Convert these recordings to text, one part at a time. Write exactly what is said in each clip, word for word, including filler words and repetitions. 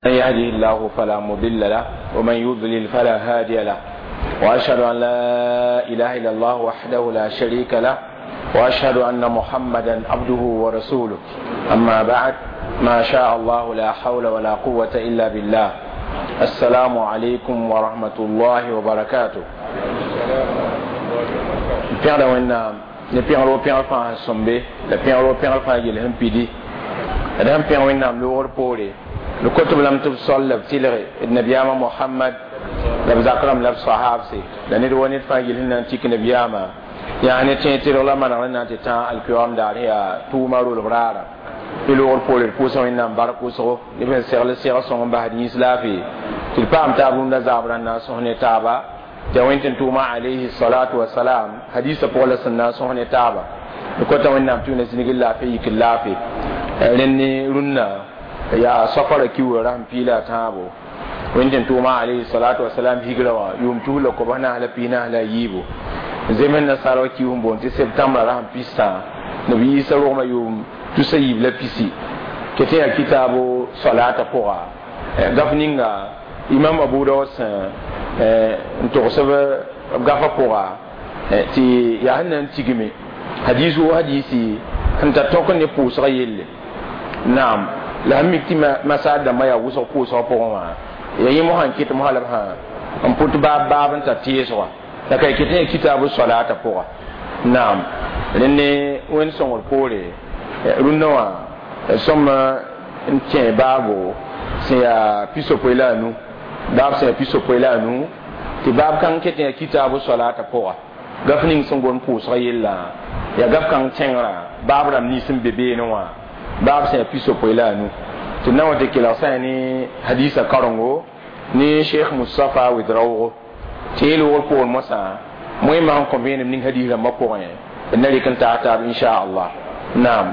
من يهده الله فلا مضل له ومن يضلل فلا هادي له وأشهد أن لا إله إلا الله وحده لا شريك له وأشهد أن محمدا عبده ورسوله. أما بعد، ما شاء الله لا حول ولا قوة إلا بالله. السلام عليكم ورحمة الله وبركاته. Pierre wẽnnaam ne pẽgr wo pẽgr fãa sõmbe la pẽgr wo pẽgr fãa yel sẽn pidi d sẽn pẽg wẽnnaam loogr poore d kotb lame tɩ b soll la b tɩlge d nabiyaamã mohamad la b zakrame la b sahabse la ned wa ned fãa yel sẽn na n tik nabiyaamã yaa ne tẽ tɩrg la maneg na n tɩ tã alkiyaam daar yaa tʋʋma rolb raara tɩ loogr poore d pʋʋsa wẽnnaam bark wʋsgo neb sẽn segl segl sõng n basd yĩs laafɩ tɩ d paam taab rũndã zaab rãnd na n sõs ne taaba tɩ wẽntɩn tʋʋma alayhi salatu wasalam hadisa pʋgã la sẽn na n sõs ne taaba d kota wẽnnaam tɩ wẽna zĩnigr laafɩ yik laafɩ rẽnd ne rũnnã yaa safara kiuã rasm piila a tãabo wẽntɩn tʋʋma alayhi salatu wasalam higrã wã yʋʋm tus la kobs naas la pis naas la a yiibu zems nasaara wa kiu sẽn boond tɩ septãmbra rasm pistã nabi isa rogmã yʋʋm tusa yiib la pisi ket n yaa kitaabo salata pʋga gaf ninga imam abu dawud sẽn n togsb b gafa pʋga tɩ yaa sẽn na n tigme hadis wo hadisi sẽn tar tõk ne pʋʋsga yelle. Naam, la sẽn mik tɩ masaad dãmbã yaa wʋsg pʋʋsgã pʋgẽ wã yaa yẽ mosã n kɩt mosã la b sã n pʋt baab baab n tar teesgã la ka ket n yaa kitaabu salata pʋga. Naam, rẽnd ne wẽnd sõngr poore rũndã wã sõm n kẽ baabo sẽn yaa pisopoe la a nu baab sẽn yaa pisopoe la a nu tɩ baab kãng ket n yaa kitaabu salata pʋga gaf ning sẽn gom pʋʋsga yella yaa gaf kãng tẽngrã baab rãmb nins n be beene wã baab sẽn yaa pisopoe la a nu tɩ na wa tɩ kelg sã ne hadisa karengo ne sheikh mustafa wedraoogo tɩ yeelgr pʋgr mosã wẽma sẽn kõ vẽenem ning hadis rãmbã pʋgẽ d na rɩk n taag taab inchallah. Naam.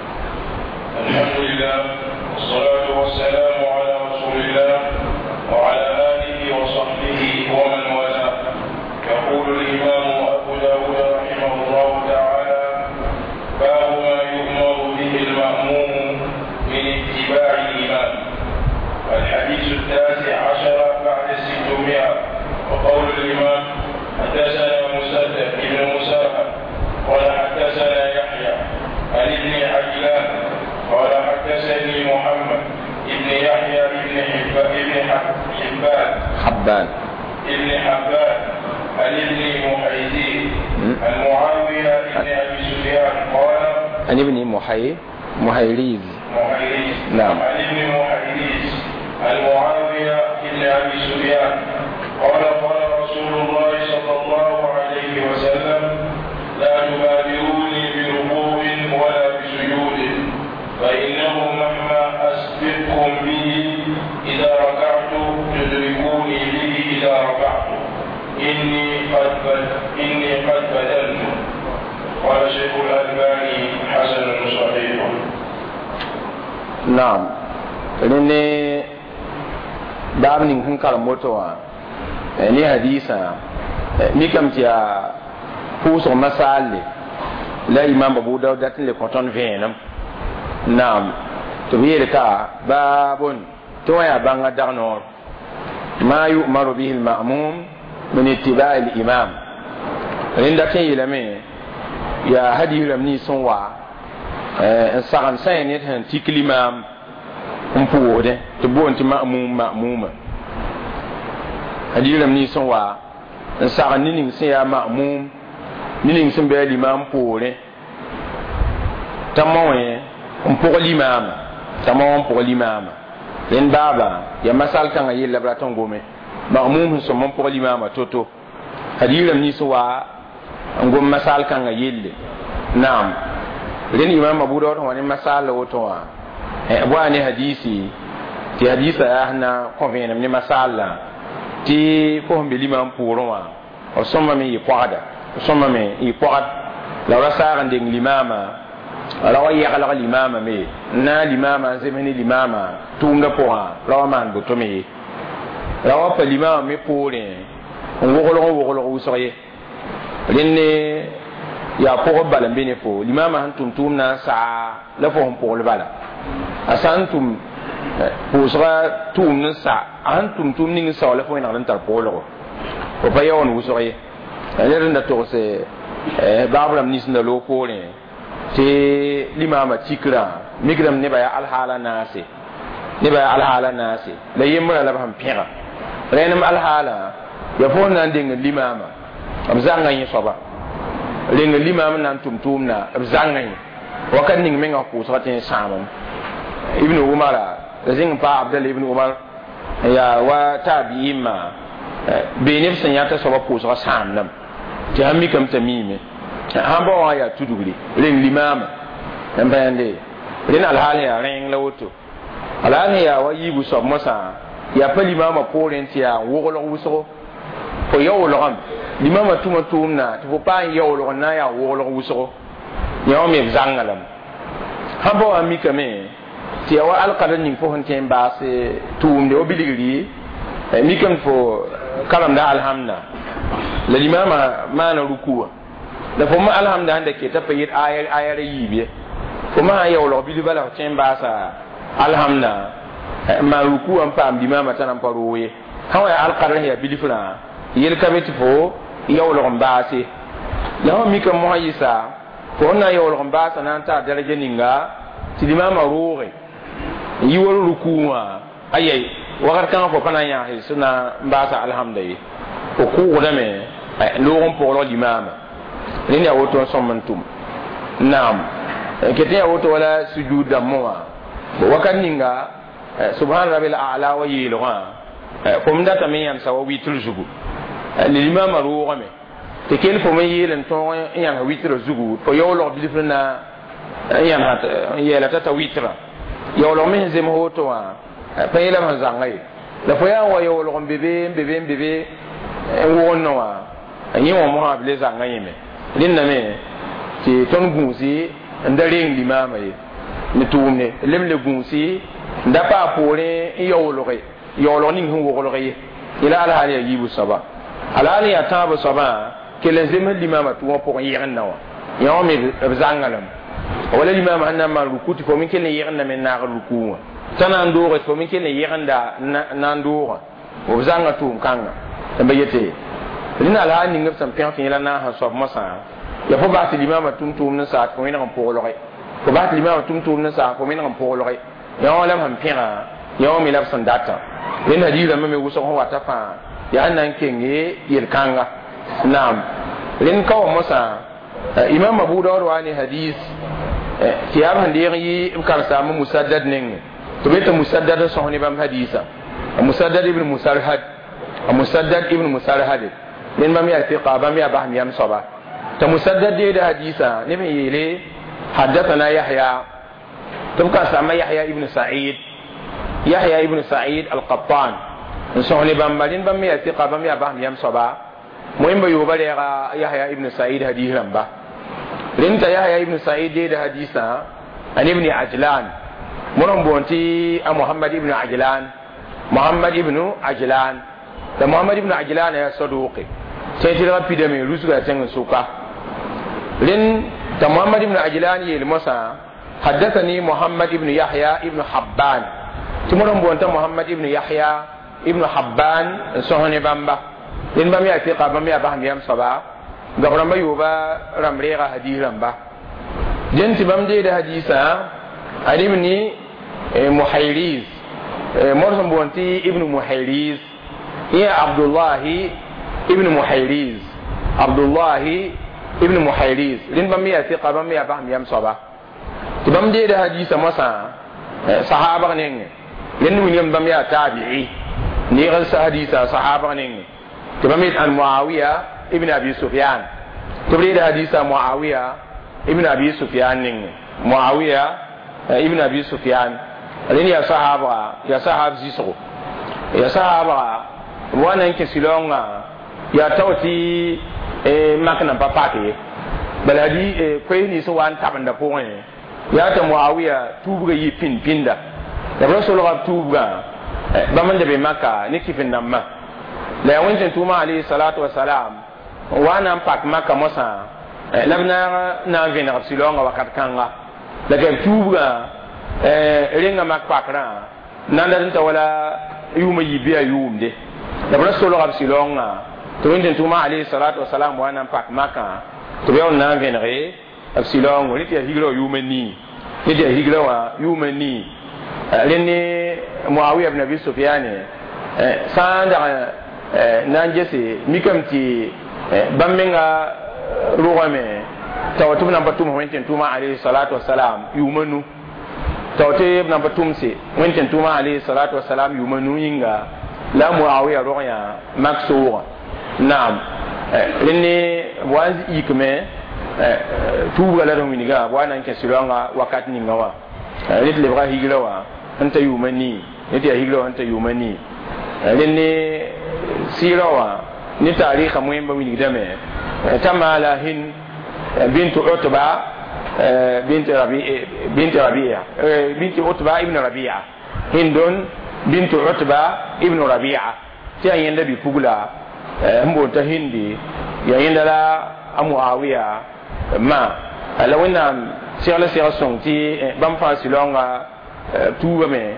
Alhamdulillah, wassalatu wassalamu ala rasulillah wa ala alihi wa sahbihi wa man wala. يقول الإمام أبو داود رحمه الله تعالى: باب ما يؤمر به المأموم من اتباع الإمام. الحديث التاسع عشر بعد الستمائة. وقول الإمام: حدثنا مسدد بن مسافر قال حدثنا يحيى عن ابن عجلان قال حدثني محمد ابن يحيى ابن حبان حبان ابن حبان عن ابن محيزين عن معاوية ابن أبي سفيان قال عن ابن محي محيريز محيريز نعم عن ابن محيريز عن معاوية ابن أبي سفيان قال قال رسول الله صلى الله عليه وسلم: لا تبادروني بركوع ولا بسجود، فإنه مهما أسبقكم به إذا ركعت تدركوني به إذا ركعت، إني قد بد إني قد بدلت. قال شيخ الألباني: حسن صحيح. نعم. لأن باب نكون كلامته ni hadisa mi kam tia pʋʋsg masaalle la imam abu dawud dat n le kõ tõnd vẽenem. Naam, tɩ b yeelka baabun tɩ wã yaa bãnga dagnoor ma yu'maru bihi al-ma'mum min ittiba'i al-imam. rẽnd dat n yeelame yaa hadis rãmb nins sẽn wa n sagem sã ya ned sẽn tik limam n pʋʋsdẽ tɩ boond tɩ ma'mum ma'muma. hadis rãmb nins sẽn wa n sagem ne ning sẽn yaa ma'mum ne ning sẽn be a limam poorẽ t'a ma wẽ n pʋg limaamã t'a ma wã n pʋg limaamã. rẽnd baaba yaa masal kãngã yella b rat n gome ma'mum sẽn sõm n pʋg limaamã to-to. hadis rãmb nins sẽn wa n gom masal kãngã yelle. Naam, rẽnd imam abu dawud sẽn wa ne masal la woto wã b waa ne hadisi tɩ hadisa yaa sẽn na kõ vẽenem ne masallã tɩ fo sẽn be limam pʋʋrẽ wã b sõmame yɩ pɔgda b sõmame yɩ pɔgd la ra saag n deng limaamã ra wa yɛglg limaamã me n na limaamã n zems ne limaamã tʋʋmdã pʋgã ra wa maan boto me ye ra wa pa limaamã me poorẽ n woglg n woglg wʋsg ye. rẽnd ne yaa pʋgb bala n be ne fo limaamã sẽn tʋm tʋʋm na n saa la fo sẽn pʋgl bala a sã n tʋm pʋʋsga tʋʋm n sa sãn tʋm tʋʋm ning sao la fo wẽnegd n tar poolgo fo pa yaoon wʋsg ye ned n da togs baab rãmb ninsẽnda loog poorẽ tɩ limaamã tikrã migrame nebã yaa alhaala naase nebã yaa alhaala naase la yembrã la b sẽn pẽga rẽnem alhaala ya fo n na n deng limaamã b zãnga yẽ soaba reng limaam n na n tʋm tʋʋmdã b zãnga yẽ wakat ning mengã pʋʋsga tɩ n sãamem ibn umara la zĩng pa abdalla ibn umar yaa wa tabi'imã bee neb sẽn yãta soaba pʋʋsga sãamdame tɩ sãn mikame t'a miime sãn ba wã yaa tudgre reng limaamã n bãende rẽn alhaal yaa rẽng la woto alhaal yaa wa yiibu soab mosã yaa pa limaamã poorẽ tɩ yaa woglg wʋsgo fo yaoolgame limaamã tʋma tʋʋmdã tɩ fo paa n yaoolg n na n yaa woglg wʋsgo yã wã me b zãnga lame sãn pa wã mikame tɩ ya wa alkadr ning fo sẽn tõe n baas tʋʋmde wa bilgri mikame fo kalemda alhamda la limaamã maana rukuwã la fo ma alhamda sẽn da keta pa yet aya ra yiib ye fo ma sã n yaoolg bilg bala fo tõe n baasa alhamda n maan rukuwã n paam limaamã tã na n pa roog ye sã wa yaa alkadr sẽn yaa bilfrã yel-kame tɩ fo yaoolg n baase la fõ mikame mosã yɩsa fo n na n yaoolg n baasa na n tar daraja ninga tɩ limaamã rooge n yi war rukuwã ayay wakat kãngã fo pa na n yãase sẽn na n baasa alhamda ye fo kʋʋgdame loog n pʋglg limaamã rẽnd yaa woto n sõm n tʋm naam ket n yaa woto wala sujud dãmbẽ wã wakat ninga subhan rabil a'la wa yeelgã fo m datame n yãmsa wa witr zugu limaamã roogame tɩ kell fo me yeel n tõog n yãmsa witrã zugu fo yaoolg bilfr na n yãmsa n yɛɛla t'a ta witrã yaoolg me sẽn zems woto wã pa yeelame sẽn zãnga ye la fo yaa wa yaoolg n bebe n bebe n bebe n wʋgennã wã yẽ wã mosã b le zãnga yẽme rẽndame tɩ tõnd gũusi n da reng limaamã ye ne tʋʋmde lem le gũusi n da paa poorẽ n yaoolge yaoolg ning sẽn woglg ye yela alhaal yaa yiibu soaba alhaal yaa tãab soabã kell n zems limaamã tʋ wã pʋgẽ yẽgenda wã yã wã me b zãnga lame wala limaamã sẽn na n maan ruku tɩ fo me kell n yẽgendame n naagd ruku wã t'a na n dooge tɩ fo me kell n yẽgenda n na n doogã b zãnga tʋʋm kãnga n ba yete rẽnd alhaal ning b sẽn pẽg tɩ yẽla naasã soab mosã ya fo bas tɩ limaamã tʋm tʋʋmd n saa tɩ fo wẽneg n pʋglge fo bas tɩ limaamã tʋm tʋʋmd n saa fo wẽneg n pʋglge yã wã la b sẽn pẽgã yã wã me la b sẽn datã rẽnd hadiis rãmbã me wʋsg sẽn wata fãa yaa n na n kenge yel-kãnga naam rẽnd ka wã mosã imam abu daud wa ne hadiis tɩ yaa b sẽn deeg yɩ b karsaam musaddad nengẽ tɩ b yetɩ musaddad n sõs ne bãmb hadiisã musaddad ibn musarhad musaddad ibn musarhad rẽnd bãmb yaa tɩqa bãmb yaa basem yam soaba t'a musaddad deeda hadiisã neb n yeele haddathana yahya tɩ b karsaama yahya ibn sa'id yahya ibn sa'id al-qattan n sõs ne bãmba rẽnd bãmb yaa tɩqa bãmb yaa basem yam soaba moẽmba yooba reega yahya ibn sa'id hadiis rãmba rẽnd t'a yahya ibn sa'id deeda hadiisã an ibn ajlan mõn n boon tɩ a mohamad ibn ajlan mohamad ibn ajlan la mohamad ibn ajlan yaa saduqe tẽ tɩlga pidame rusga tẽng n sʋka rẽnd t'a mohamad ibn ajlan yeel mosã haddathani mohamad ibn yahya ibn habban tɩ mõn n boon t'a mohamad ibn yahya ibn habban n sõs ne bãmba rẽnd bãmb yaa tɩqa bãmb yaa basem yam soaba gab rãmba yooba rãmb reega hadiis rãmba dẽn tɩ bãmb deeda hadiisã ad ibni muhayriz mor sẽn boon tɩ ibn muhayriz yẽ abdullahi ibn muhayriz abdullahi ibn muhayriz rẽnd bãmb yaa tɩqa bãmb yaa basem yam soaba tɩ bãmb deeda hadiisã mosã sahaabg nengẽ rẽnd wingame bãmb yaa taabi'i neeg sa hadiisã sahaabg nengẽ tɩ bãmb yet an muawiya ibn abi sufyan tɩ b reeda hadiisã muawiya ibn abi sufyan nengẽ muawiya ibn abi sufyan rẽnd yaa sahaabga yaa sahaab zɩsgo yaa sahaabga b wa na n kẽ silõngã yaa tao tɩ mak nan pa pak ye bala hadi koees nins n wa n tabenda pʋgẽ yaa t'a muawiya tuubga yɩ pĩnd pĩnda la b ra solga b tuubgã bãmb n da be maka ne kɩfen-dãmbã la ya wẽn tɩ tʋʋma alayhi salatu wasalam wa na n pak maka mosã la b naag na n vẽneg b silõngã wakat kãnga la ka b tuubgã renga mak pakrã nanda ta wala yuma yibiya yumde da bra solo gab silonga to winde tuma alayhi salatu wassalam wa nan pak maka to yon nan venre ab silongo ni ti higro yumani ni ti higro wa yumani leni muawiya ibn abi sufyan sanda nan jese mikamti bamenga rugame tawatu nan batum winde tuma alayhi salatu wassalam yumanu tawte ibn batum se winde tuma alayhi salatu wassalam yumanu yinga la muawiya roya maksuwa naam leni wazi ikme tuba la dum niga wana nke silonga wakati ni ngawa lit le bra higlawa anta yumani lit ya higlawa anta yumani leni sirawa ni tarikh muhimma wini dame tamala hin bint utba bint rabi'a bint rabi'a bint utba ibn rabi'a hindun bint utba ibn rabi'a tiya yenda bi pugula mbo ta hindi ya yenda la muawiya ma ala wina sirla sira sonti bam fa silonga tuba me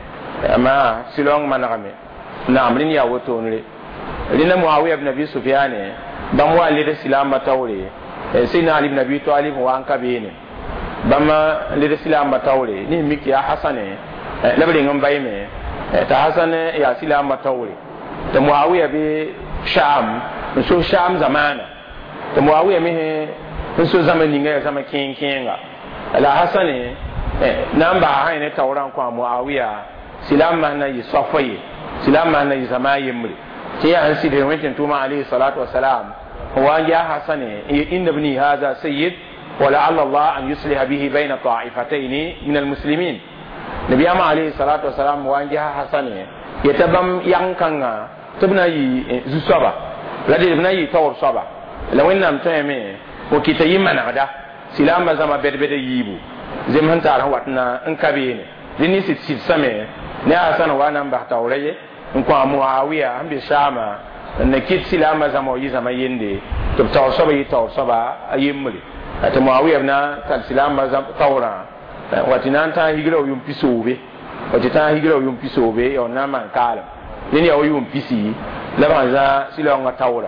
ma silong managame na amrin ya woto nle lina muawiya ibn abi sufyan bam wa le silam matawre sina ali ibn abi talib wa anka bene bam le silam matawre ni miki ya hasane labri ngam bayme ta hasane ya silam matawre ta muawiya bi sham so sham zamana ta muawiya mi so zamani nga zama kin kinga ala hasane namba ha ne tawran kwa muawiya silam na yi safaye silam na yi zama yimri ke ya hansi da wancan tuma alayhi salatu wassalam wa ya hasane inna ibni hadha sayyid wa la'alla Allah an yusliha bihi bayna ta'ifatayn min almuslimin nabi ama alayhi salatu wassalam wa ya hasane yatabam yankanga tibna yi zusaba la de ibna yi tawr saba la winnam tayme o kitayi manada silama zama bedbede yibu zem han tar watna en kabine dini sit sit same ne asan wa nan ba tawraye en ko muawiya ambi shama ne kit silama zama yi zama yende to taw saba yi taw saba ayimri ata muawiya na tal silama zama tawra watina ta higro yum pisobe watina higro yum pisobe yo na man kala dini o yum pisi la banza silonga tawra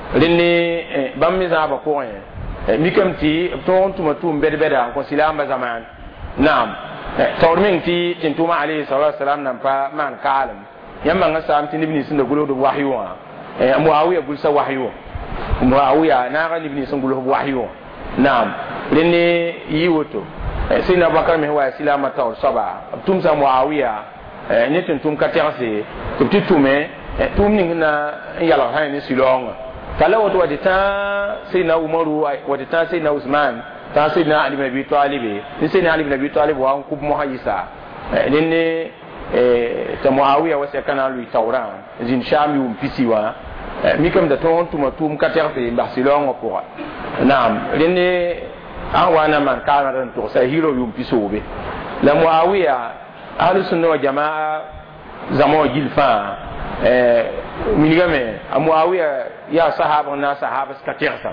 dini bammi za ba ko mikam ti ton tuma tum bede bede ko silamba zaman naam tawrmin ti tintuma alayhi salatu wasalam nan pa man kalam yamba nga sam ti ibn sin da gulo do wahyu wa muawiya gul sa wahyu muawiya na ga ibn sin gulo wahyu naam lenne yiwoto sina bakar me wa silama taw saba tum sa muawiya ne tintum katerse to titume tum ni na yala ha ni silonga kala wato wadi ta sai na umaru wadi ta sai na usman ta sai na ali ibn abi talib ni sai na ali ibn abi talib wa ku muhayyisa ne ta muawiya wasa kana lui tawran zin sham yum pisiwa mi kam da ton tuma tum katerfe barcelona ko naam ne an wana man kana ran to sai hiro yum pisobe la muawiya ahli sunna wa jamaa zamo gilfa eh minigame muawiya ya sahaba na sahaba skatirsa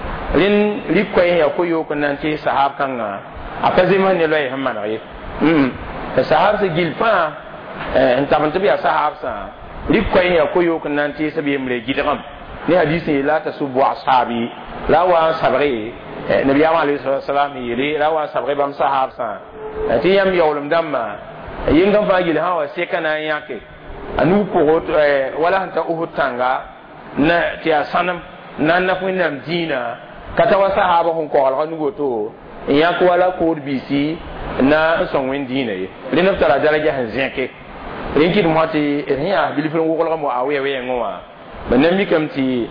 lin likoy ya koyo kunan ti sahab kanga akazima ne loy hamana yi mm sahab se gilfa eh entaman tabiya sahab sa likoy ya koyo kunan ti sabi mre gidram ni hadisi la tasubu ashabi la wa sabri nabi alayhi salam yiri la wa sabri bam sahab sa ti yam yawlum damma yingam fagil hawa se kana yake anu ko wala hanta uhutanga na tiya sanam nan na kunam dina kata wa sahaba hun ko alhanu goto ya ko wala ko bisi na son wen dina ye lena tara daraja han zinke rinki dum hati riya bilifin wo ko mo awe we ngwa banan mi kam ti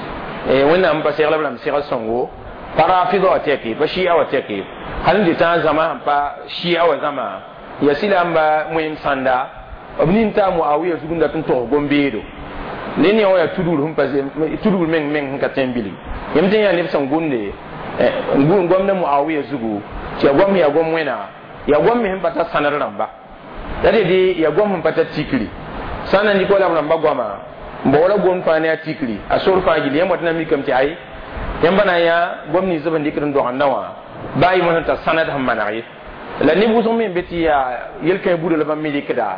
e wannan ba sai lablam sai songo para fido ateki ba shi awa teki halin di ta zama ba shi awa zama ya silamba muim sanda abnin ta muawiya sugunda tun to gombedo neni o ya tudul hum pas tudul men men ka tembili yamten ya ne san gunde ngun gomna muawiya zugu ci gom ya gom wena ya gom mi hempata sanar ramba dade di ya gom hempata tikri sanan ni ko la ramba goma mbola gom fa ne tikri asor fa gili yamot na mi kam ci ay yamba ya gom ni zuban dikrin do handawa bayi mon ta sanad ham manayi la ni busum min beti ya yelke budu la bam mi dikda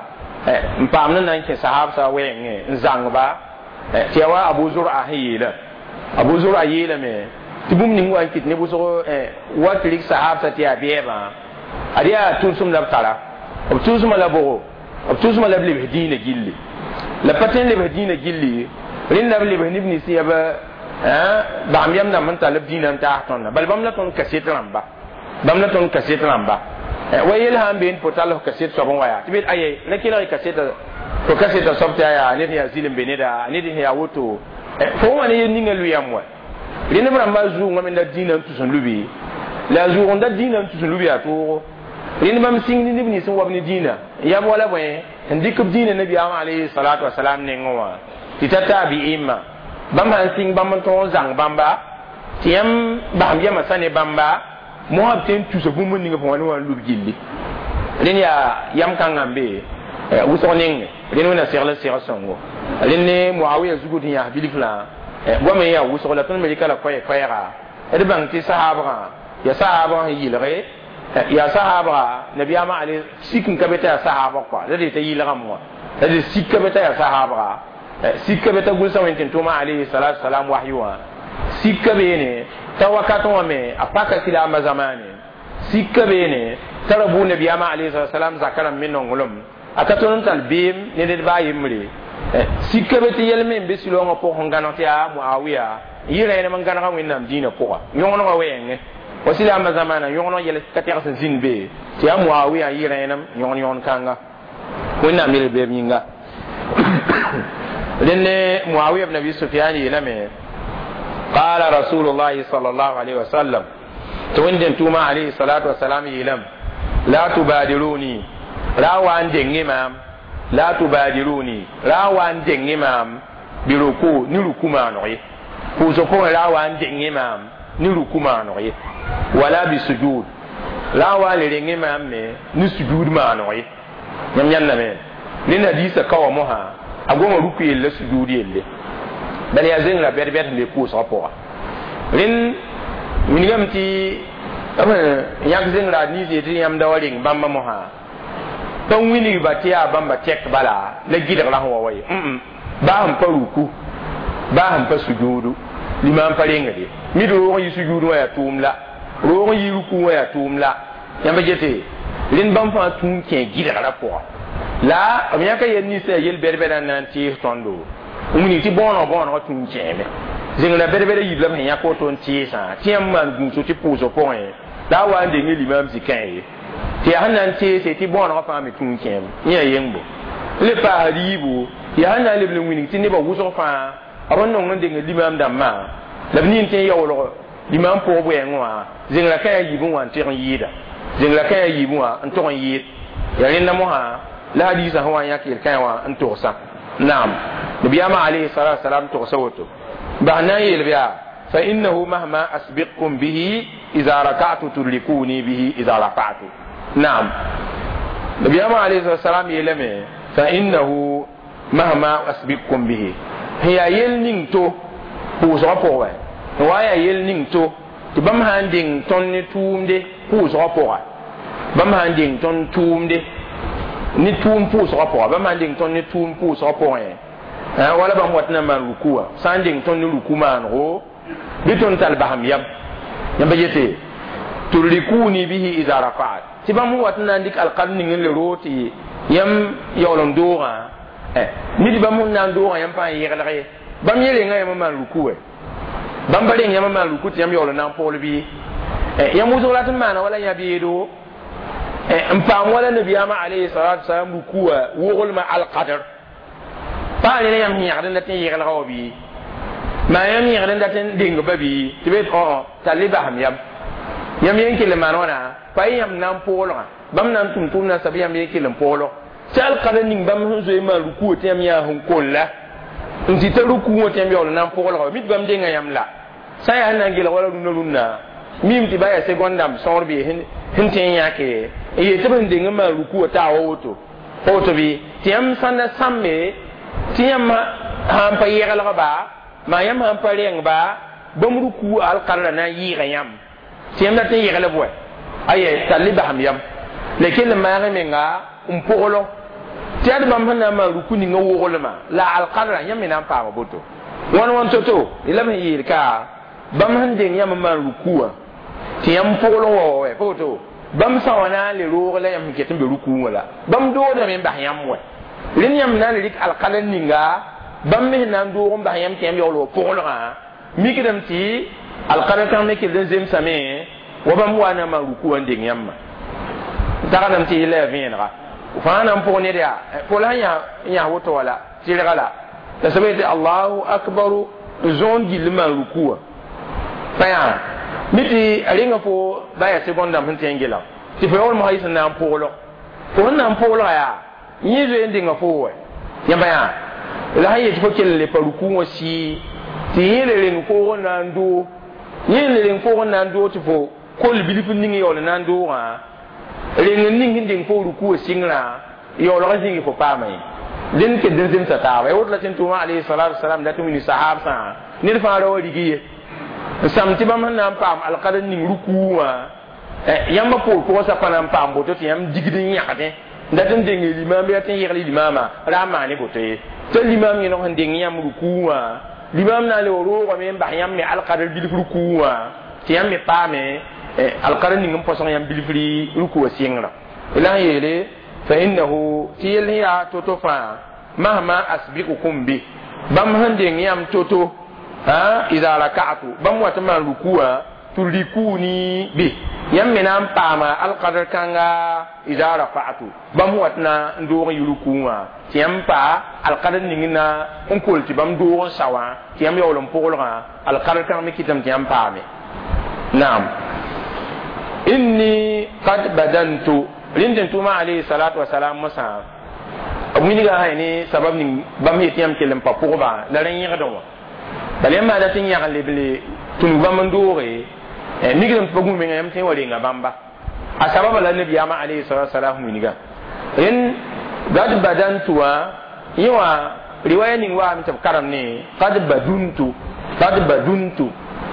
n paam ne nan ke sahab sa wenge n zangba ti wa Abu Zur'a yela Abu Zur'a yela me ti bum ning wan kit ne bu so wa trik sahab sa ti abeba adiya tun sum la tara ob tun sum la bo ob tun sum la bi dina gilli la patin le dina gilli rin la bi ibn siyaba hein bam yam na man talab dina ta ton bal bam la ton kaset ramba bam la ton kaset ramba wa yel han bin portal kaset so bon waya tibet aye la kila kaset to kaset so ta ya ne ya zilim beneda ne de ya woto fo wani yin ninga lu yamwa rin bram ma zu ngam na dina tu son lubi la zu on da dina tu son lubi ato rin bam sing ni ibn sun wabni dina ya wala boy ndik dina nabi alayhi salatu wassalam ne ngwa titata bi imma bam han sing bam ton zang bamba tiem bam yama sane bamba mo habten tu so bum ninga fo wani wan lubi gilli rin ya yam kan ngambe e wuso ning rin wona serla serla songo rin ne muawiya zugudi ya bilifla e gome ya wuso la ton medika la koy koyra e de bang ti sahaba ya sahaba yilre ya sahaba nabi ama ali sikin kabeta ya sahaba kwa da ta yilra mo da sik kabeta ya sahaba sik kabeta gul sa wentin tuma ali salatu salam wahyuwa sik kabene tawakato wa me apaka sila ma zamani sik kabene tarabu nabi ama ali salatu salam zakaram min ngulum akaton tal bim ne de ba yimri sikabeti yelme besilo ngo po ngano tia muawiya yire ne mangana ko winam dina po nyono ngo wenge wasila ma zamana nyono yele katia sa zinbe tia muawiya yire ne nyono nyon kanga winam yele be minga lenne muawiya ibn abi sufyan yelame qala rasulullah sallallahu alaihi wasallam to winden tuma alaihi salatu wassalam yelam la tubadiruni rawan denge mam la tubadiruni rawan denge mam biruku ni rukuma noye ko so ko rawan denge mam ni rukuma noye wala bi sujud rawan le denge mam me ni sujud ma noye nyam nyanna me ni hadisa kawa moha agonga ruku yelle sujud yelle bal ya zenga ber ber le ko so po rin mingamti ama yak zenga ni je yam dawaling bamba moha ton wini batia bamba tek bala la gidar la hawa way mm ba ham paruku ba ham pa sujudu limam parenga de mi do yi sujudu wa tumla ro yi ruku wa tumla yamba jete lin bam fa tum ke gidar la po la amya ka yen ni se yel berbera nan ti tondo umuni ti bono bono tum keme zinga berbera yi blam ya ko ton ti sa ti am man gun so ti puso point da wa de ni limam zikai ti hanan ti se ti bon fa mi tun kem nya yembo le pa ribu ya hanan le blwini ti ne ba wuso fa aron non non de ngi limam damma la bnin ti yawlo limam po bo enwa zingra ka yi bu wan ti yida zingra ka yi bu wa anto yid ya rinna mo ha la hadisa hawa ya ki kan wa anto sa na'am nabiyama alayhi salatu wasalam to sawato ba na yel biya fa innahu mahma asbiqkum bihi idza raka'tu tulikuni bihi idza rafa'tu نعم النبي عليه الصلاة والسلام يلمي فإنه مهما أسبقكم به هي يلنينتو هو سوابوا ويا يلنينتو تبام هاندين تون توم دي هو سوابوا بام هاندين تون توم دي ni tum pu so ko ba manding ton ni tum pu so ko eh wala ba motna man rukuwa sanding ton ni rukuma no biton tal baham yam yamba jete tulikuni bihi idza rafa'at tibam watna ndik alqarni ngel roti yam yolom doga eh mi bam nan doga yam pa yegale bam yele ngay ma rukuwe bam bare yam ma rukuti yam yolo nan pol bi eh yam wuzo latin mana wala ya bido eh mpam wala nabiyama alayhi salatu wasalam rukuwa wogol ma alqadar pa ne yam yegale latin yegale rawi ma yam yegale latin dingo babi tibet o taliba ham yam yam yen kele manona pay yam nan polo bam nan tum tum na sabi yam yen kele polo sal kala ning bam hun zoy ma ruku tem ya hun kolla nti ta ruku tem yol nan polo mit bam de ngayam la say han nan gela wala dunna dunna mim ti baya secondam sorbi hin hin ten yake e teben de ngama ruku ta woto woto bi tiam sanda samme tiam han pa yegala ba ma yam han pa reng ba bam ruku al qalla na yi gayam tiam na te yegala boy aye taliba ham yam lekin ma ga menga um polo tiad bam hana ma rukuni nga wogolma la al qadra yam mina pa ma boto won won toto ilam yir ka bam hande yam ma rukua ti yam polo wo we boto bam sawana le rogla yam ketin be ruku wala bam do da men bah yam we lin yam nan rik al qadra ninga bam me nan do gon bah yam tem yolo polo ha mi kidam ti al qadra kan me kidem zem same wa bam wana ma ruku ande yam daga nam ti le vinra fana mpo ne dia pola ya ya woto wala tirgala da sabai Allahu akbar zon gilma rukua faya miti alinga fo baya seconda mun tengela ti fo wol mo haysa na polo ko na polo ya yizo ende nga fo ya baya la haye ti fo kelle pa ruku wasi ti yele len ko na ndo yele len ko na ndo ti fo kol bilifu ningi yol na ndo ha ren ning hinding fo ruku singra yo lo zingi fo pamay din ke din sim sata wa wot la tin tuma alayhi salatu wassalam da tumi sahab sa ni fa ro digi sam ti bam nan pam al qadan ning ruku wa yamba po ko sa panam pam boto ti yam digidin yakate da tin dingi limam ya tin yirli limama rama ni boto to limam ni no hinding yam ruku wa limam na le ro ko men ba yam mi al qadan bil ruku wa ti yam mi pame al qadan ning poson yam bil fri ruku wa singra ila yele fa innahu tiyalhiya totofa mahma asbiqukum bi bam hande yam toto ha idza raka'tu bam wata man ruku'a tulikuni bi yam menam pama al qadar kanga idza rafa'tu bam watna ndo ruku'a tiyam pa al qadar ningina on kolti bam do sawa tiyam yawlum pogolga al qadar kan mi kitam tiyam pame na'am inni qad badantu rindin tuma alayhi salatu wassalam musa abuni ga hayni sabab ni bam yetiyam kelem pa pogba la ren yiga do bale ma da tin yaga lebele tun bam ndore e migram pogu me ngam tin wali nga bamba a sababa la nabi ama alayhi salatu wassalam ni ga en gad badan tuwa yiwa riwaya ni wa mitab karam ni qad baduntu qad baduntu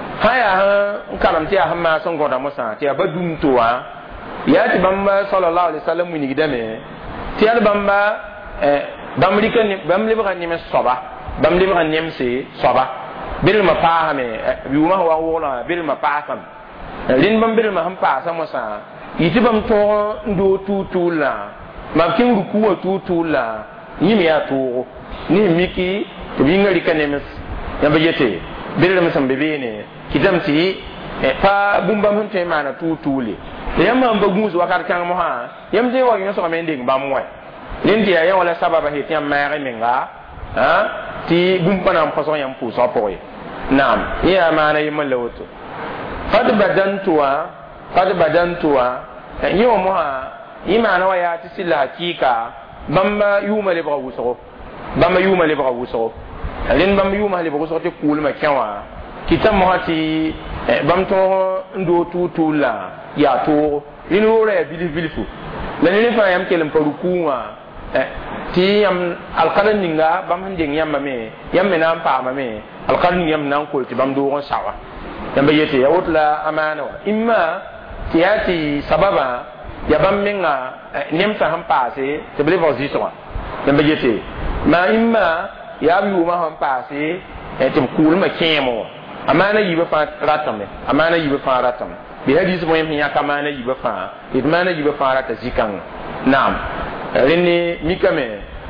haya karam ti hamma son goda musa ti baduntu wa yati bamba sallallahu alaihi wasallam ni gidame ti al bamba eh bamrika ni bamli ba ni me soba bamli ba ni mse soba bil ma paame yuma wa wala bil ma paasam lin bam bil ma ham paasam wasa yiti bam to ndo tutula ma kin ruku wa tutula yimi ya to ni miki to bi ngari kanemes yamba yete bil ma sam bebe ne kidam ti pa bumba mun te mana tutule yamma ba guzu wakar kan mo ha yam de wa nyo so men ding ba mo nin dia ya wala sababa he tiam mare menga ha ti bumpa nam fason yam pu so poye nam ya mana yimma lawto qad badantuwa qad badantuwa yo mo ha imana wa ya ti sila hakika bamba yuma le ba wuso bamba yuma le ba wuso lin bamba yuma le ba wuso te kulma kyawa kitam mo hati bam to ndo tutula ya to ino re bili bilifu la ni fa yam kelem parukuwa eh ti yam alqalan ninga bam hande yam me yam me nan pa ma me alqalan yam nan ko ti bam do gon sawa yam be yete ya wotla amana imma ti yati sababa ya bam menga nem ta ham paase te bele vozi so yam be yete ma imma ya yu ma ham paase e te kul ma kemo amana yiba fa ratame amana yiba fa ratame bi hadith mo yem ya kamana yiba fa idmana yiba fa rata zikang naam rene mikame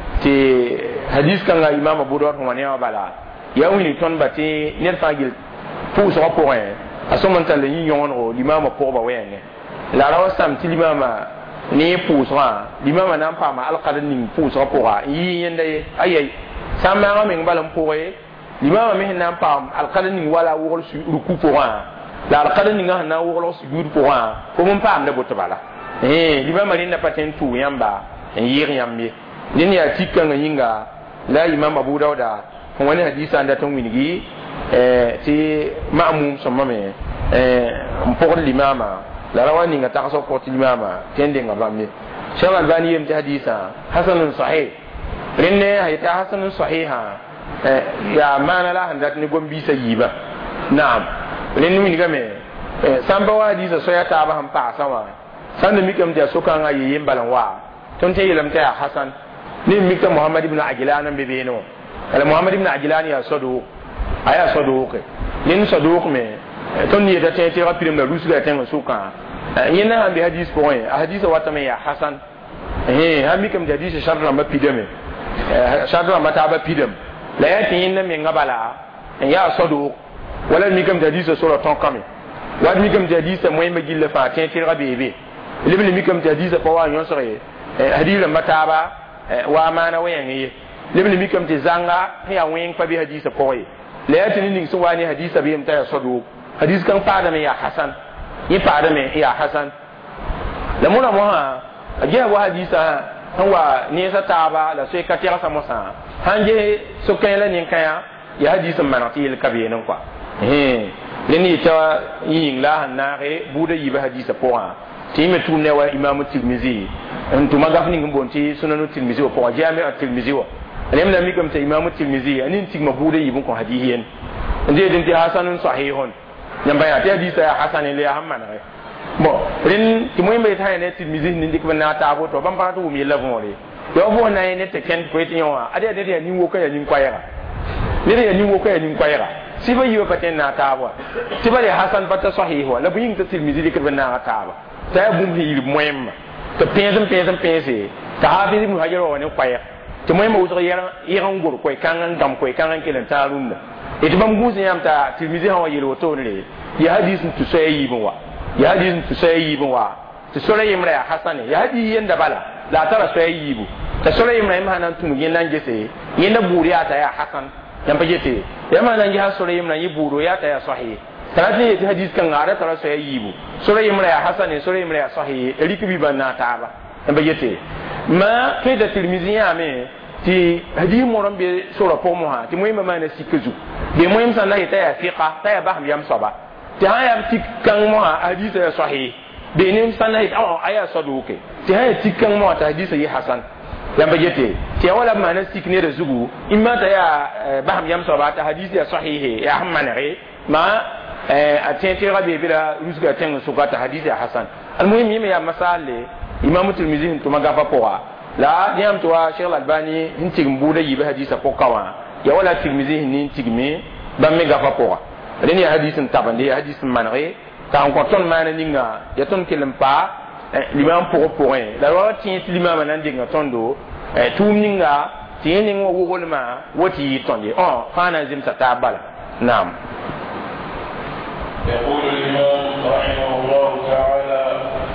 ti hadith kanga imam Abu Dawud mo ne bala ya wini ton bati ner fagil fu so ko en asomon tan le nyon ro imam ko ba wene la rawa sam ti imam ni fu so ha imam nan pa ma alqadan ni fu so ko ha yi yende ayay sam ma men balam ko e imam mi nan pa alqadan ni wala wol su ruku ko ha la alqadan ni ngana wol su gud ko ha ko mun pa am de boto bala eh imam ni na paten tu yamba en yir yambe nin ya tikka yinga la imam Abu Dawuda ko wani hadisi anda ton winigi eh ti ma'mum somame eh mpor limama la rawani nga takso ko limama tende nga bamni shaw albani yem ti hadisa hasanun sahih rinne hayta hasanun sahiha eh ya mana la handat ni gombi sayiba na'am rinne min game eh samba wa hadisa so ya ta ba han pa sawa sanda mikam dia sokanga yim balanwa ton te yelam ta hasan ni mikta Muhammad ibn Ajlan be be no ala Muhammad ibn Ajlan ya saduq aya saduq nin saduq me ton ni ta te te rapidement la rusu la ten suka yena bi hadis point hadis wata me ya hasan eh ha mikam hadis sharra ma pidame sharra ma ta ba pidam la ya tin na me ngabala ya saduq wala mikam hadis sura ton kame wad mikam hadis moy ma gilla fa te te rabibe libni mikam hadis pa wa nyon sore hadis ma ta ba wa mana wayan yi libni mikam te zanga ya wen pa bi hadis point la ya tin ning so wani hadis bi am ta ya saduq hadis kan pada me ya hasan yi pada me ya hasan la mona mo ha aje wa hadisa han wa ni sa taba la sai ka tira sa mo sa hanje so kan la nin kaya ya hadisa manati el kabiyen kwa eh le ni ta yin la hanare buda yi ba hadisa po ha ti me tunne wa imam tirmizi en to magafni ngbonti sunanu tirmizi po jami at tirmizi wa lem na mi kam ta imam tirmizi anin tigma buda yi bun ko hadiyen inde din ti hasanun sahihun nyamba ya ta hadisa ya hasan ile ya hamana bon rin ti moy mbay tay ne ti mizi ni dik na ta bo to bam pa to mi la bon le yo bo na ne te ken ko ti yo ade ade ya ni wo ka ya ni kwa ya ni ya ni wo ka ya ni kwa ya si ba yo paten na ta bo ti ba le hasan pa ta sahih wa la bu yin ta ti mizi dik na ta ba ta bu mi moyem to pezem pezem peze ta ha bi mu hajero wa ne kwa ya ti moy mo zo ya ya ngor ko kan ngam ko kan kilan ta runda iti bam guzi yam ta tirmizi hawa yelo to ne ya hadisin tu sai yi wa ya hadisin tu sai yi wa tu sura yimra ya hasane ya hadi yenda bala la tara sai yi bu ta sura yimra yim hanan tu yin nan gese yenda buriya ta ya hasan yam pa jete ya ma nan ya sura yimra yi buru ya ta ya sahih tarati ya hadis kan ngara tara sai yi bu sura yimra ya hasane sura yimra ya sahih elikubi banna ta ba yam pa jete ma ke da tirmizi ya me ti hadi moram be sura po mo ha ti moy ma na sikezu be moy san la ita ya fiqa ta ya baham yam saba ti ha ya ti kan mo ha hadith ya sahih be nim san la ita oh aya saduke ti ha ya ti kan mo ta hadith ya hasan yam ba jete ti wala ma na sikne da zugu imma ta ya baham yam saba ta hadith ya sahih ya hammanare ma a tente rabi bila rusga tan suka ta hadith ya hasan almuhim yima ya masale imam tirmidhi to magafa poa la niam to Sheikh Al-Albani hinti mbuda yibe hadisa pokawa ya wala tirmizi hin tigme bamme gafa poa ren ya hadisin tabande ya hadisin manre ta on ko ton mana ninga ya ton kelim pa limam po po en la wa tin limam nan dinga tondo e tum ninga tin ninga wo golma woti tonde on fana zim sa tabala nam يقول الإمام رحمه الله تعالى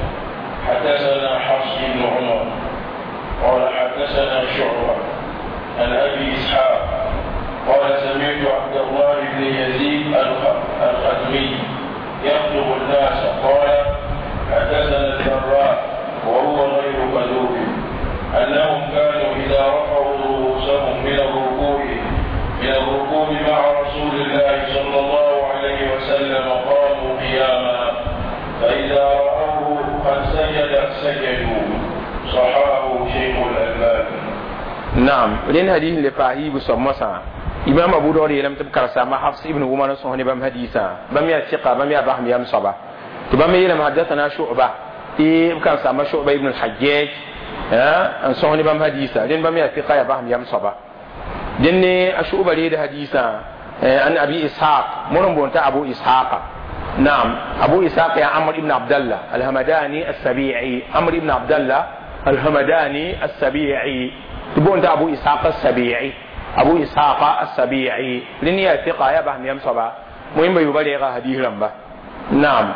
حدثنا حفص بن عمر قال حدثنا شعبة عن أبي إسحاق قال سمعت عبد الله بن يزيد الختمي يخطب الناس قال حدثنا البراء وهو غير كذوب أنهم كانوا إذا رفعوا رؤوسهم من الركوع من الركوع مع رسول الله صلى الله عليه وسلم قاموا قياما فإذا رأوه قد سجد سجدوا صحاه شيخ الألباني. نعم لين هذه اللي فاهي بسمسا إمام أبو داود لم تذكر سامع حفص ابن عمر صهني بام حديثا بام يثقة بام يبهم يام صبا تبام يلم حدثنا شعبة إيه كان سامع شعبة ابن الحجاج ها أن صهني بام حديثا لين بام يثقة يبهم يام صبا لين أشعبة ليه حديثا عن أبي إسحاق مرم بونتا أبو إسحاق نعم أبو إسحاق يا عمرو بن عبد الله الهمداني السبيعي عمرو بن عبد الله الهمداني السبيعي تبون أبو إسحاق السبيعي أبو إسحاق السبيعي لني الثقة يا بهم يمصبا مهم بيبلغ هذه لمبا نعم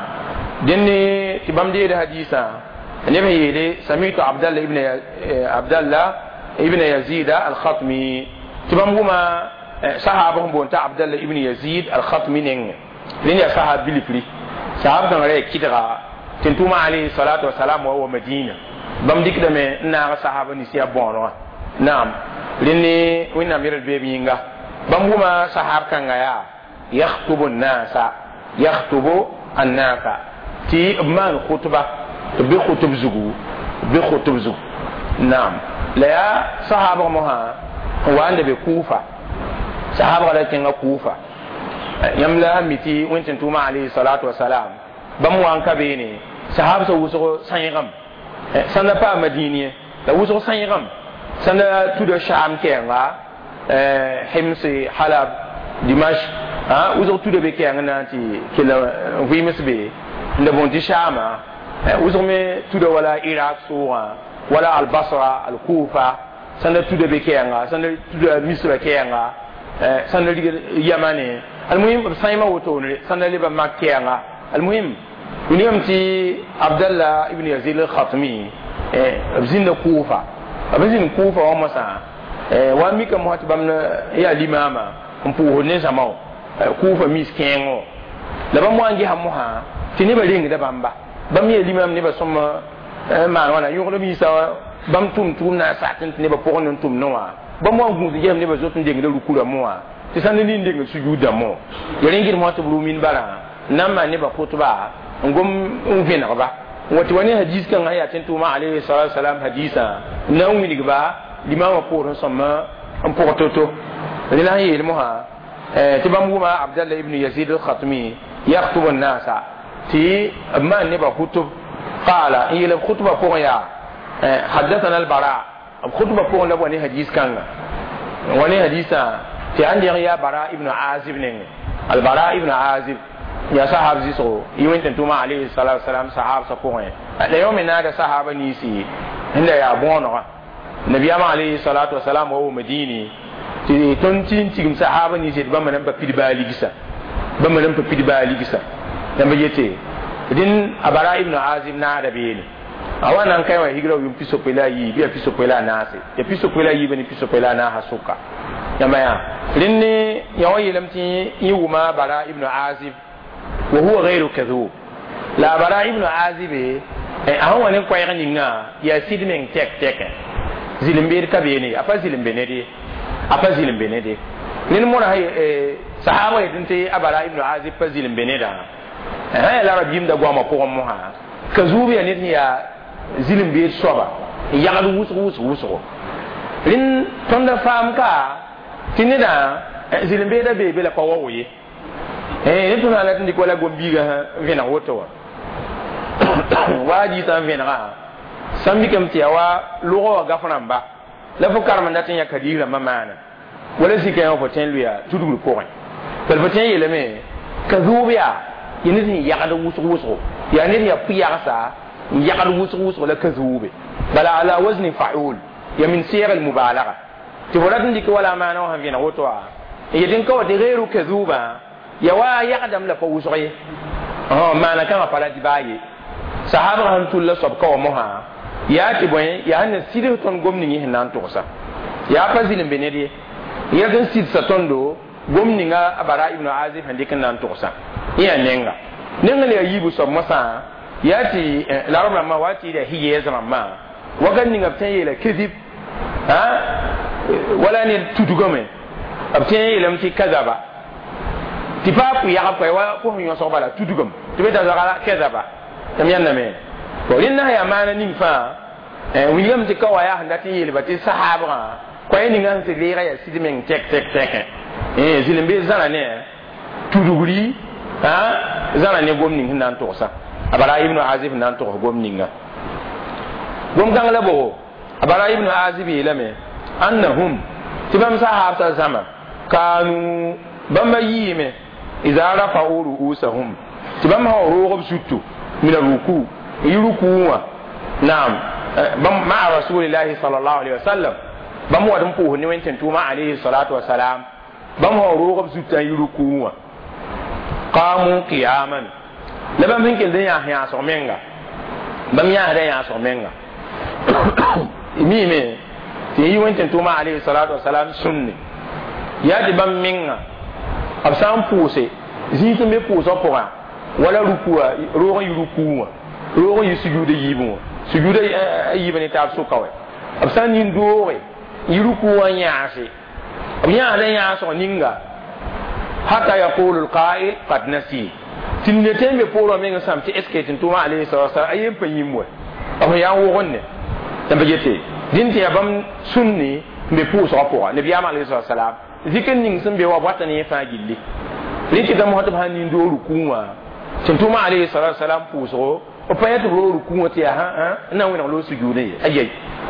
دني تبام دي حديثا نبي لي سمعت عبد الله ابن عبد الله ابن يزيد الخطمي تبام هما صحابهم بونتا عبد الله ابن يزيد الخطمي نين لني صحاب بلفلي صحاب كان رأي كتغا تنتوما عليه الصلاة والسلام وهو مدينة بام ديك دمي نا صحابة نسيا بونوا نعم لني وين أمير البيبينغا بام هما صحاب كان يا يخطب الناس يخطب الناس تي مان خطبة تبي خطب زغو بي خطب زغو نعم لا صحابة مها هو عند بكوفة صحابة لا تنغا كوفة يملا متي وين تنتوما عليه الصلاة والسلام بام وان كبيني صحابة وسو سيغم سنة با مدينة لا وسو سيغم sanda tudo sham kenga eh himsi halab dimash ha uzo tudo be kenga na ti kila wimisbe nda bon ti shama uzo me tudo wala iraq suwa wala al basra al kufa sanda tudo be kenga sanda tudo misra kenga eh sanda yamani al muhim sayma woto ne sanda liba makkenga al muhim uniyamti abdallah ibn yazid al khatmi eh abzinda kufa abzin kufa wa masa eh wa mika muhati bamna ya limama mpu ne zamao kufa miskengo la bam wangi hamuha tini ba ring da bamba bam ye limam ne ba somma ma wana yuglo mi sa bam tum tum na satin ne ba pokon tum noa bam wa gungu jem ne ba zotun deng da rukura moa ti sande ni deng sujuda mo yerengir mo to blumin bara namma ne ba kutuba ngom uvena ba wati wani hadis kan aya tentuma alayhi salatu wasalam hadisa nan wini ba limama ko somma am pokoto lina yi moha eh tibamuma abdallah ibn yazid al-khatmi yaktubu an-nasa ti amma ne ba kutub qala ila khutba ko ya حدثنا البراء الخطبه ko la wani hadis kan wani hadisa ti andi ya bara ibn azib ne al-bara ibn azib ya sahab ziso yiwin tantuma alayhi salatu wasalam sahab sa ko la yomi na da sahaba ni si inda ya bono nabiyama alayhi salatu wasalam wa madini ti ton tin tigim sahaba ni si bamma nan ba pidbali gisa bamma nan ba pidbali gisa dan ba yete din abara ibn azib na da beni awana kai wa higra wi piso pela yi bi piso pela na se ya piso pela yi bani piso pela na hasuka yamaya rinni yawayi lamti yiwuma bara ibn azib wa huwa ghayru kadhub la bara ibn azib e ahwa ne kwaya ninga ya sidmen tek tek zilimbe ka beni apa zilimbe ne de apa zilimbe ne de nin mona hay e sahaba yidinte abara ibn azib pa zilimbe ne da eh la rabim da gwama ko mo ha kazubi ya ne ya zilimbe soba ya ga wusu wusu wusu rin tonda fam ka tinida zilimbe da be be la pawoye eh ni tuna la tindi ko la gombiga ha vena woto wa waji tan vena ga sambi kam tiawa lugo ga fanamba la fu karma ndatin ya kadira mamana wala sika yo foten luya tudul ko ren pel foten yele me kazubiya yini ya ga wusu wusu ya ne ya piya sa ya ga wusu wusu la kazube bala ala wazni fa'ul ya min siyar al mubalagha ti wala tindi ko wala mana ha vena woto wa yedin ko de ghairu kazuba ya wa yaqdam la fawusri oh mana kama pala dibaye sahaba han tulla sob ko moha ya ti boy ya ne sidu ton gomni ni hinan to sa ya fazilin benedi ya gan sid sa tondo gomni nga abara ibn azib hande kan nan to sa ya nenga nenga le yibu sob masa ya ti larabra ma wati da hiye zama ma wagan ni ngaptan yela kizib ha wala ni tudugome abtan yela mti kazaba tipapu ya kwa wa ko nyo so bala tudugum tibe da zagala kezaba tamyan na me ko linna ya mana nin fa eh william ti kawa ya handa tin yele bati sahaba ko ni ngan se lera ya sidimen tek tek tek eh zilimbe zana ne tuduguri ha zana ne gomni hinan to sa abara ibn azib nan to gomni nga gom kan la bo abara ibn azib ilame annahum tibam sahaba zaman kanu bamba yime idza rafa'u ru'usahum tibam ha ruqab suttu min ruku yurukuwa na'am bam ma rasulillahi sallallahu alaihi wasallam bam wadum pu ni wenten tuma alaihi salatu wasalam bam ha ruqab suttu yurukuwa qamu qiyaman labam min kel ya ya so menga bam ya da ya so menga mime ti yi wenten tuma alaihi salatu wasalam sunni ya di bam minga absam puse zitu me puso pora wala rukua rogo yurukuwa rogo yusujude yibu sujude yibani tab sukawe absan nin doore yurukuwa nyaasi abiya ala yaaso ninga hatta yaqulu alqa'il qad nasi tinete me poro menga samti esketin tuma alayhi salatu wasallam ayem panyimwe aho ya wogonne tambajete dinti yabam sunni me puso pora nabiyama alayhi salatu wasallam zikin ning sun bewa wata ne fa gilli riki da muhatab hanin do rukuwa tintuma alayhi salatu wasalam puso o payatu ro rukuwa ti ha ha na wina lo sujude ayai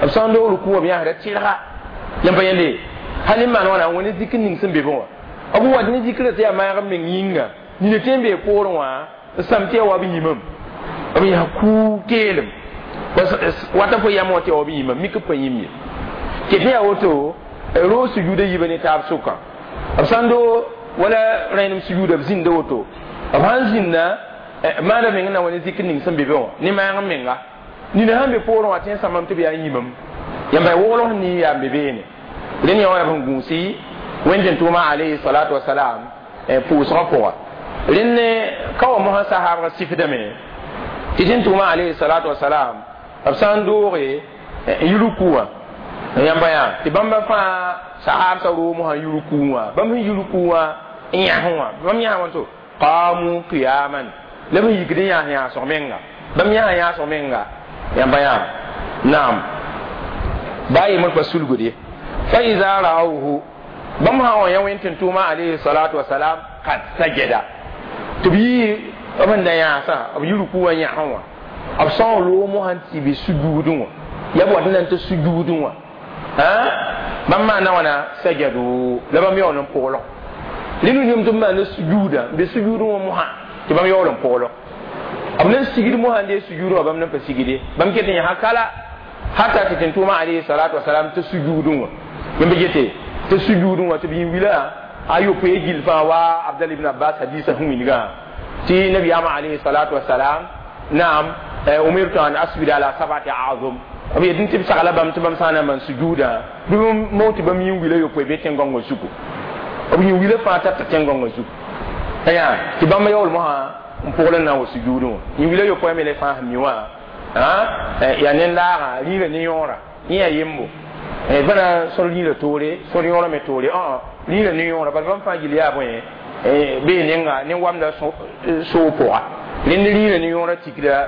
b sã n loog ruku b yãsda tɩrga yãmba yẽnde hal n maan wãna wẽne zikr ning sẽn be bẽ wã b wat ne zikr tɩ yaa maagb meng yĩnga nina tɩ n bee poorẽ wã sam tɩ ya wa b yĩmam b yaa kuu keelem wata fo yam wã tɩ ya wa b yĩmam mik b pa yĩm ye tɩ tɩ yaa woto roog sujuuda yiba ne taab sʋka b sãn do wala rẽenem sujuuda b zĩnda woto b sãn zĩnda maana meng na wa ne zikr ning sẽn be be wã ne maagb menga nina sãn be poorẽ wã tɩ n sãmbam tɩ b yaa yĩmam yãmba woglg sẽn nii yaa n be beene rẽnd yã wã yaa bõn gũusi wẽnd n tʋʋma alayhi salatu wasalam pʋʋsgã pʋga rẽnd ka wa mosã sahabgã sɩfdame tɩ tɩ n tʋʋma alayhi salatu wasalam b sã n dooge n yurukuu wã yãmba yã tɩ bãmba fãa sahabsã room sã yurukuu wã bãmb sẽn yurukuu wã n yãs wã bãmb yãs wã to qaamu qiyaman la b n yikd n yãs yãasg menga bãmb yãs yãasg menga yãmba yã naam baa yemr pa sulgde fa iza ra'awhu bãmb sã wã yã wẽn tɩ n tʋʋma alayhi salatu wasalam qad sajada tɩ b yɩ b n da yãasã b yurukuu wã yãsẽ wã b sã n room sãn tɩ be sujuudẽ wã ya b wat n na n tɩ sujuudẽ wã bãmb maana wãna sajadu la bãmb yaool n pʋglg rẽ nu yem tɩ b maanda sujuuda n be sujuudẽ wã mosã tɩ bãmb yaool n pʋglg b na n sigd mosã n dee sujuudẽ wã bãmb na n pa sigde bãmb ket n yãsa kala hata tɩ tɩ n tʋʋma alayhi salatu wasalam tɩ sujuudẽ wã yẽmb gete tɩ sujuudẽ wã tɩ b yĩn wila a yopoe gil fãa wa abdal ibn abbas hadisa sẽn wingã tɩ nabiyaama alayhi salatu wasalam naam umirtu an asjuda ala sabati a'zum b yetɩ tɩ b sagla bãmb tɩ bãmb sã n na n maan sujuudã bɩ mo tɩ bãmb yĩn wila yopoe be tẽn-gãongã zugu b yĩn wila fãa tata tẽn-gãongã zugu aya tɩ bãmb yaool mosã n pʋgl n na n wa sujuudẽ wã yĩn wila yopoe me le fãa sẽn mi wã yaa nen-laagã rĩiga ne-yõora yẽ yaa yembo bãna sõr rĩiga toore sõr yõorã me toore ã rĩiga ne-yõora bal bãmb fãa gil yaa bõe bee nenga ne wamda soog pʋga rẽnd rĩiga ne-yõorã tikda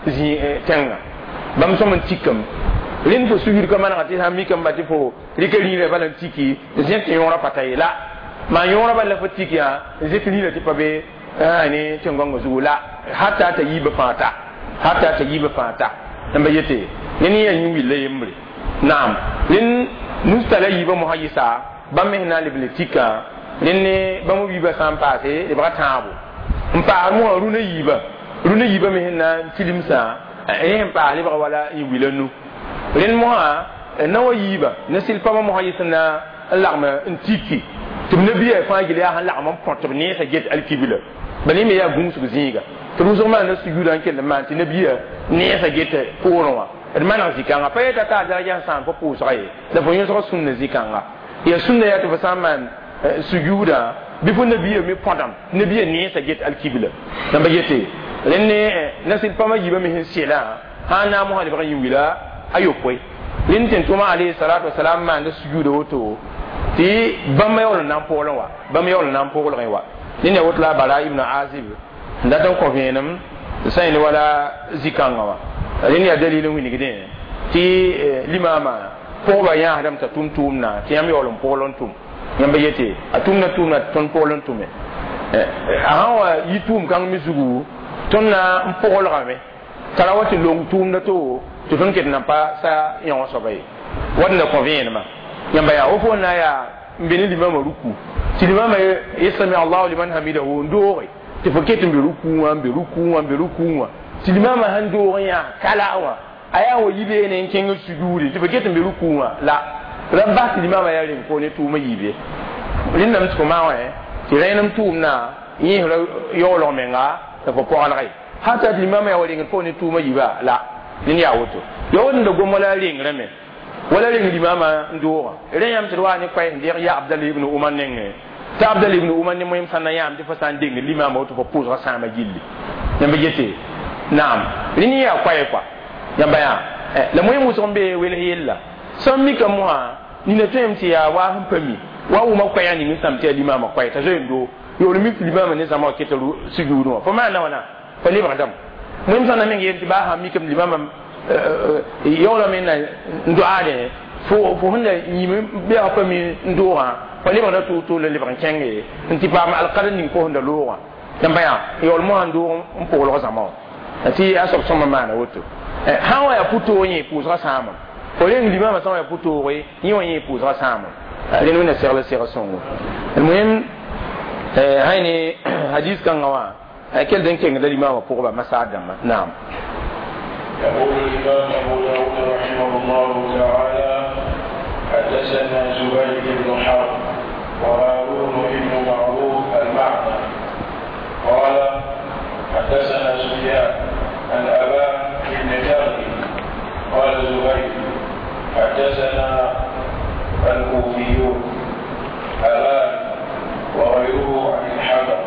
tẽnga bãmb sõm n tikame rẽnd fo sugirka manega tɩ sãn mikame ba tɩ fo rɩka rĩiga bala n tiki n zẽk tɩ yõorã pa ta ye la maa yõorã bala fo tik yã n zẽk rĩiga tɩ pa be ne tẽn-gãongã zugu la hata t'a yiibã fãa ta hata t'a yiibã fãa ta n ba yete rẽnd yaa yĩn willa yembre naam rẽnd nusta la yiibã mosã yɩsa bãmb me sẽn na n leb le tikã rẽnd ne bãmb b yiibã sã n paase lebga tãabo n paas mosã rũnã yiibã rũnã yiibã me sẽn na n tilimsã rẽ n paas lebga wala yĩ wila nu rẽnd mosã na wa yiibã ne sɩl-pãmã mosã yɩ sẽn na n lagm n tiki tɩ b nabiyã fãa gil yaa sẽn lagm n põt b neesã get alkibla bala me yaa gũusg zĩiga tɩ wʋsg maanda sujuudã n kell n maan tɩ nabiyã neesã get poorẽ wã d maneg zĩ-kãngã pa yeta taa daraja n sãn fo pʋʋsga ye la fo yõsg sũnna zĩ-kãngã yaa sũnna yaa tɩ fo sã n maan sujuudã bɩ fo nabiyã me põdam nabiyã neesã get alkibla namba yete rẽnd ne nasil-pãmã yiibã me sẽn selã sã n na n mosã lebg yĩn wila a yopoe rẽnd tɩ n tʋma alayhi salatu wasalam maanda sujuuda woto tɩ bãmb yaool n na n pʋglẽ wa bãmb yaool n na n pʋglgẽ wa rẽnd ya woto la bara ibn azib n dat n kõ vẽenem sã yẽnd wala zĩ-kãngã wã rẽnd yaa dalil n wilgdẽ tɩ limaamã pʋgba yãasdame t'a tʋm tʋʋmdã tɩ yãmb yaool n pʋgl n tʋm yãmba yete a tʋmda tʋʋmdã tɩ tõnd pʋgl n tʋme a sã wa yi tʋʋm kãng me zugu tõnd na n pʋglgame tara wa tɩ long tʋʋmda to tɩ tõnd ket n pa sa yõg soaba ye wat n da kõ vẽenemã yãmba yaa fo n na n yaa n be ne limaamã ruku tɩ limaamã ye sami allahu liman hamidahu n dooge tɩ fo ket n be rukuu wã n be rukuu wã n be rukuu wã tɩ limaamã sãn doog n yaa kala wã a yaa wa yi beene n kẽng sujuude tɩ fo ket n be rukuu wã la la n bas tɩ limaamã yaa reng pʋʋ ne tʋʋmã yiibe rẽndame tɩ fo maa wã tɩ rẽenem tʋʋmdã yẽsra yaoolg menga tɩ fo pɔglge hata tɩ limaamã yaa wa reng pʋʋ ne tʋʋmã yiiba la rẽnd yaa woto yaa wat n da gom wala rengrame wala reng limaamã n doogã rẽ yãmb tɩ d waa ne koɛɛs n deg yaa abdala ibn umar nengẽ tɩ abdala ibn umar ne moyem sãn na yãam tɩ fo sã n deng limaamã woto fo pʋʋsga sãama gilli yãmb gete naam rẽnd yaa koɛɛ koa yãmba yã la moyem wʋsg n be welg yella sãn mika mosã nina tõem tɩ yaa waa sẽn pa mi wa wʋma koɛɛgã ning n sãm tɩ yaa limaamã koɛɛ t'a zoeen-do yool mi tɩ limaamã ne zãma wa ket sujuudẽ wã fo maanda wãna fa lebgdame moyem sãn na meng yel tɩ baa sã mikame limaamã yaoolame na n doaade fo fo sẽn da yĩm beoogã pa mi n doogã fa lebgda tʋʋ-tʋʋl la lebg n kẽng ye n tɩ paam alkada ning fo sẽn da loogã yãmba yã yaool mosã n doog n pʋglg zãma wã tɩ a soab sõma maana woto sã n wa yaa pʋ-toog yẽ pʋʋsga sãama ko len lima ma sama puto we yi woni pu za sama len wona serle sera songo almuhim eh hayni hadith kan wa akel den ken da lima ma pour ba masadama naam يقول الإمام أبو داود رحمه الله تعالى حدثنا زبير بن حرب وهارون بن معروف المعنى قال حدثنا سفيان عن أبان بن تغني قال زبير حدثنا الكوفيون أبان وغيره عن الحكم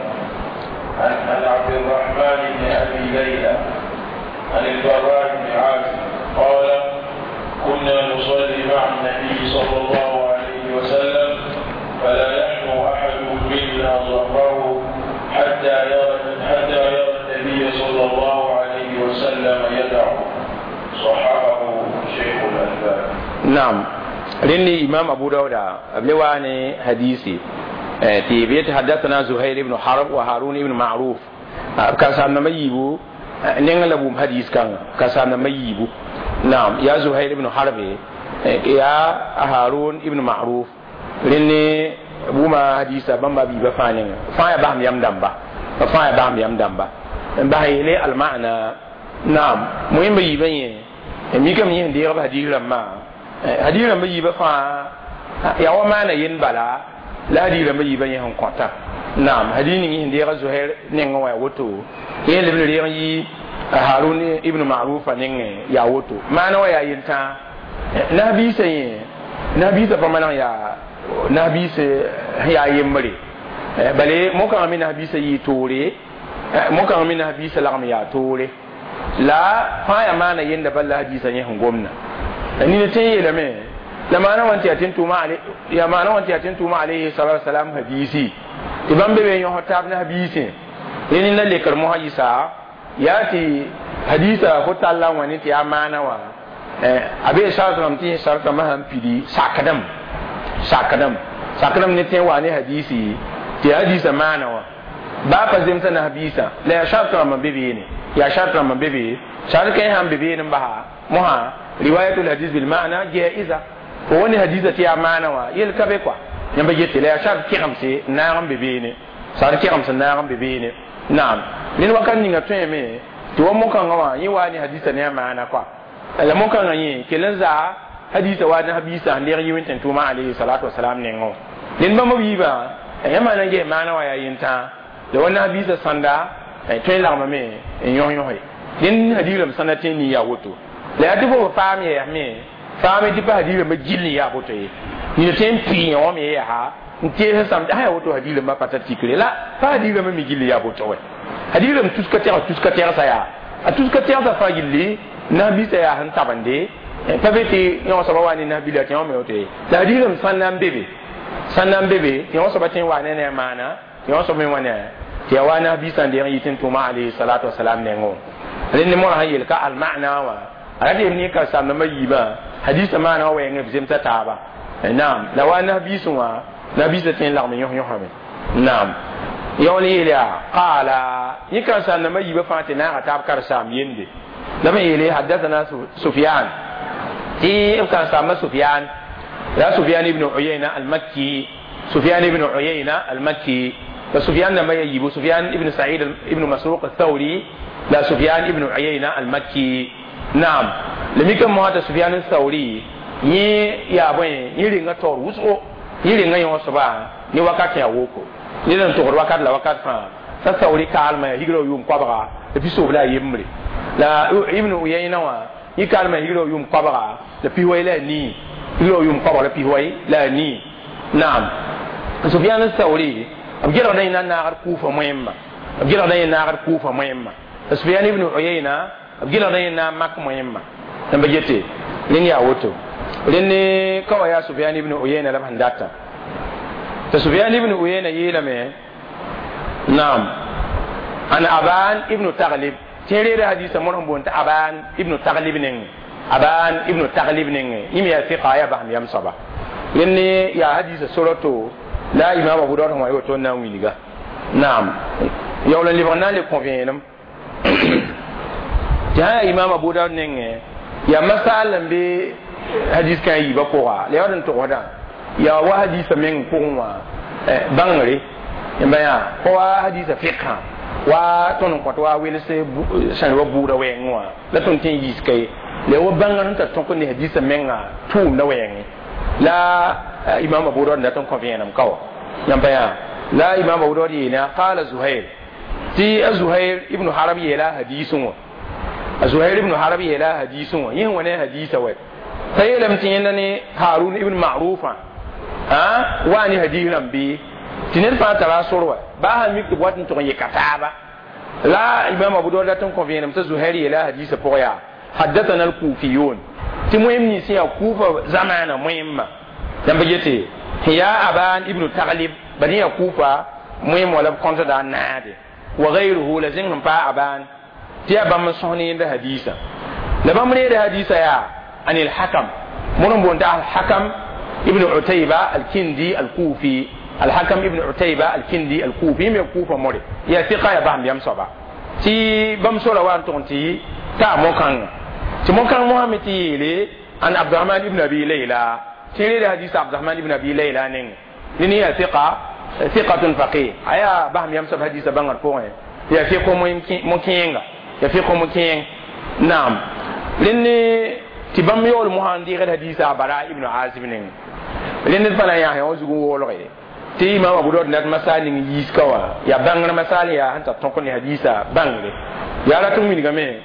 عن عبد الرحمن بن أبي ليلى عن البراء بن عازب قال كنا نصلي مع النبي صلى الله عليه وسلم فلا يحنو أحد منا ظهره حتى يرى حتى يرى النبي صلى الله عليه وسلم يدعو صححه شيخ الألباني. نعم. لأن إمام أبو داود أبلواني حديثي تيبيت حدثنا زهير بن حرب وهارون بن معروف كان ما يجيبوا نعم لبوم حديث كان كان ما يجيبوا. نعم يا زهير بن حرب يا هارون بن معروف لأن بوما حديثا بامبا بيبا فانين فايا بام يام دامبا فايا بام يام دامبا باهي المعنى. نعم مهم بيبا يه ميكم يه دير حديث لما حديث لما بيبا فا يا وما نين بلا لا حديث لما بيبا يه هم كونتا. نعم حديث يه دير زهير نعوا وتو يه لبل دير يه هارون ابن معروف نين يا وتو ما نوا يا ينتا نبي سي نبي سبحانه يا nabi se ya yemre bale mo kan mi nabi se yi tore mo kan mi nabi se lam ya tore la fa ya mana yenda balla hadisa ne hungomna ni ne tayi da me la mana wanti atin tuma ale ya mana wanti atin tuma alayhi salatu wasalam hadisi iban be be yo hotab na hadisi ni na le kar mo hadisa yati hadisa ko talla wani ti amana wa abe salatu ram ti salatu ma han pidi sakadam sakadam sakadam ne te wani hadisi ti hadisa mana wa ba pa zemta na hadisa la ya shatra man bebe ne ya shatra man bebe shar kai han bebe ne ba moha riwayatul hadis bil ma'na jaiza ko wani hadisa ti amana wa yel kabe kwa nyamba jete la ya shar kiramse na ram bebe ne shar kiramse na ram bebe ne naam nin wakan ninga tweme ti wo mo kan wa yi wani hadisa ne amana kwa la mo kan yi kelenza hadisa wa na habisa nder yiwin tan tuma alayhi salatu wassalam ne ngo nin ba mo biba e ma na ge mana wa ya yinta da wannan habisa sanda e to la ma me e yon yon he nin hadira sanda tin ni ya woto la ya tibo fami ya me fami di ba hadira ma jilli ya woto yi ni tin pi yon me ya ha nti he sam da ya woto hadira ma patati kire la fa hadira ma mi jilli ya woto we hadira m tuska tera tuska tera sa ya a tuska tera sa fa jilli na bisa ya han tabande pabeti yon so wani na bila ti on me ote la diram sanam bebe sanam bebe yon so batin wa ne ne mana yon so me wana ti wa na bi san de yitin tuma alayhi salatu wassalam ne ngo len ni mo ha yel ka al ma'na wa ade ni ka san na mayiba hadith ma'na wa ngi bizem ta taba naam la wa na bi sunwa na bi zatin la me yon yon ha me naam yon ila qala yika san na mayiba fa ti na ta kar sam yende لما يلي حدثنا سفيان تي كان سامى سفيان لا سفيان ابن عيينة المكي سفيان ابن عيينة المكي فسفيان لما يجيب سفيان ابن سعيد ابن مسروق الثوري لا سفيان ابن عيينة المكي نعم لم يكن مهات سفيان الثوري ني يا بوين يرينغا تور وسو يرينغا يون سبا ني وقت يا وكو ني دان تور وقت لا وقت فا الثوري كالما يغرو يوم قبغا بيسو بلا يمري la ibn uyayna wa yikalma hiro yum qabara la piway la ni hiro yum qabara piway la ni naam sufyan as-sawri abgira dayna naagar kufa muhimma abgira dayna naagar kufa muhimma sufyan ibn uyayna abgira dayna mak muhimma tamba jete nin ya woto len kawa ya sufyan ibn uyayna la handata ta sufyan ibn uyayna yela me naam an aban ibn taghlib tere da hadisa mon bon ta aban ibnu taghlib nen aban ibnu taghlib nen imi ya fiqa ya baham yam saba yenni ya hadisa surato la imam abu dawud ma yoto na winiga naam yawla libana le convient ja imam abu dawud nen ya masalan be hadis kan yi ba ko wa le wadan to wada ya wa hadis men ko wa bangare yamba ya ko wa hadis fiqh wa ton ko wa wele se san wa bura we ngwa la ton tin yi skai le wa bangan ta ton ko ni hadis men nga tu na we ngi la imam abu dawud da ton ko vienam kaw yamba ya la imam abu dawud ina qala zuhair ti zuhair ibn harabi ila hadisun wa zuhair ibn harabi ila hadisun wa yin wani hadisa wa sai lam tin ne harun ibn ma'rufa ha wani hadisan bi tinin fa tara sorwa ba ha mi ko watin to yi kataba la imam abu dawud da ton ko vienam ta zuhair ila hadisa poya haddathana al-kufiyun ti muhim ni sai kufa zamana muhimma dan bajete ya aban ibn taghlib bani ya kufa muhim wala konta da nade wa ghayruhu lazim fa aban ti abam sunni da hadisa da bam ne da hadisa ya anil hakam mun bonta al hakam ibn utayba al kindi al kufi al hakam ibn utayba al kindi al kufi me kufa more ya thiqa ya bam yam soba ti bam sora wa tonti ta mo kan ti mo kan muhammad yele an abdurrahman ibn abi layla ti da hadisa abdurrahman ibn abi layla nin ni ya thiqa thiqatun faqih aya bam yam soba hadisa bangar ko ya fi ko mo kinga ya fi ko mo kin nam linni tibam yol muhandi ga hadisa bara ibn azib nin linni fana ya ha ozugu wolo ge ti imam abu dawud nat masali ngi yiskawa ya bangar masali ya hanta ton ko ni hadisa bangle ya la tun min ga me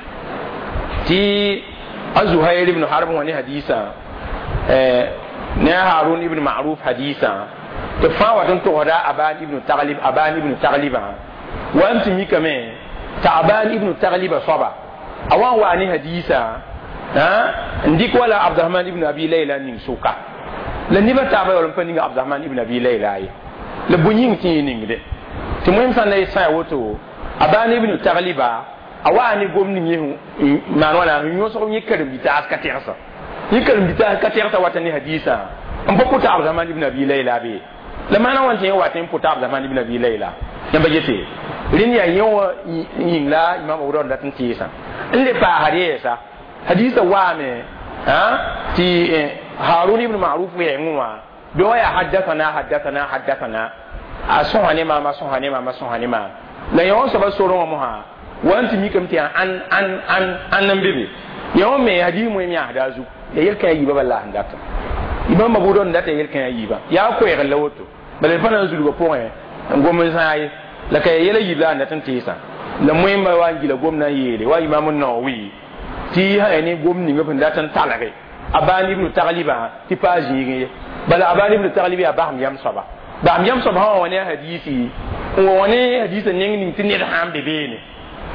ti azuhair ibn harb wani hadisa eh ne harun ibn ma'ruf hadisa to fa wa ton to wada aban ibn taghlib aban ibn taghliba wa anti mi kame ta'ban ibn taghliba saba awan wa ni hadisa ha ndik wala abdurrahman ibn abi layla nin suka la ni ba taba wala pa ni abdurrahman ibn abi layla yi le bunyin ti ni ngide ti muhim san lay sa woto aban ibn taghliba awani gomni ni man wala nyo so ni karim bi ta aska tersa ni karim bi ta aska tersa watani hadisa am bokko ta abdurrahman ibn abi layla be la mana wante watin puta abdurrahman ibn abi layla yamba jete rin ya yawa yingla imam abu dawud latin tisa inde pa hadisa hadisa wa me ha ti harun ibn ma'ruf ya ngwa do ya haddathana haddathana haddathana asun hanima ma sun hanima ma sun hanima la yawan sa basoro mu ha wanti mi kam ti an an an an nan bibi yawan me hadi mu mi hadazu da yelka yi ba wallahi ndata imam abu dawud ndata yelka yi ba ya ko ya lawoto bale fana zulu ko point ngomin sai la kay yela yibla na tan tisa la moy ma wa ngila gomna yele wa imam an-nawawi ti ha ni gomni ngam da tan talare abani ibn taghliba ti paji bala abani ibn taghliba ba ham yam saba ba ham yam saba ha wani hadisi wani hadisi ne ngi tin ne ham be be ne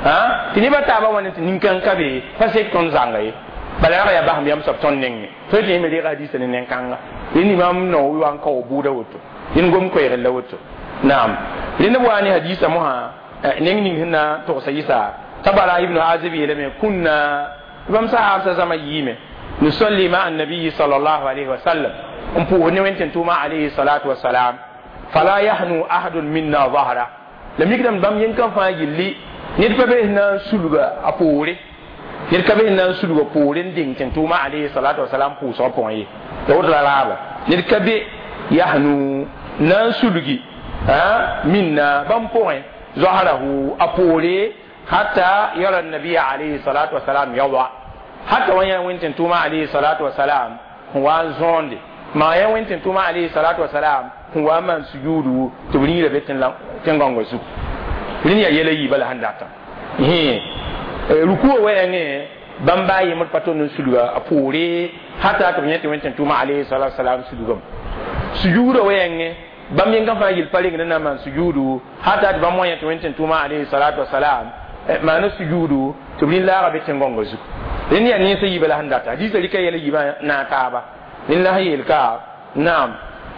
ha ti ni ba ta ba wani tin kan kabe fa se ton zangai bala ya ba ham yam saba ton ne to ti me de hadisi ne kanga ni imam nawawi wan ka obuda woto in gom ko yere lawoto na'am lina wani hadisa muha ningni hinna to sayisa tabara ibn azib yele me kunna bam sa sa zama yime nusalli ma annabi sallallahu alaihi wasallam um pu ne wenten tuma alaihi salatu wassalam fala yahnu ahadun minna dhahra lam yikdam bam yin kan fa gilli nit fa be na suluga apore nit ka be na suluga pore nding ten tuma alaihi salatu wassalam pu so pon yi to wala laba nit ka be yahnu nan sulugi ha minna bam point zaharahu apore hatta yara nabi alayhi salatu wasalam yawa hatta wanya wintin tuma alayhi salatu wasalam huwa zonde ma ya wintin tuma alayhi salatu wasalam huwa man sujudu to bini da betin lan tengongo su bini ya yele yi bala handata he ruku waya ne bamba yi mut patonu suluga apore hatta to nyete wintin tuma alayhi salatu wasalam suluga sujudu waya ne bam yin kan fagil pare ngana man sujudu hatta bam moya to wenten tuma alayhi salatu wassalam ma na sujudu to bin la rabe tengongo zu den ya ni sai bala handata hadisa lika yele yiba na taaba lillahi ilka na'am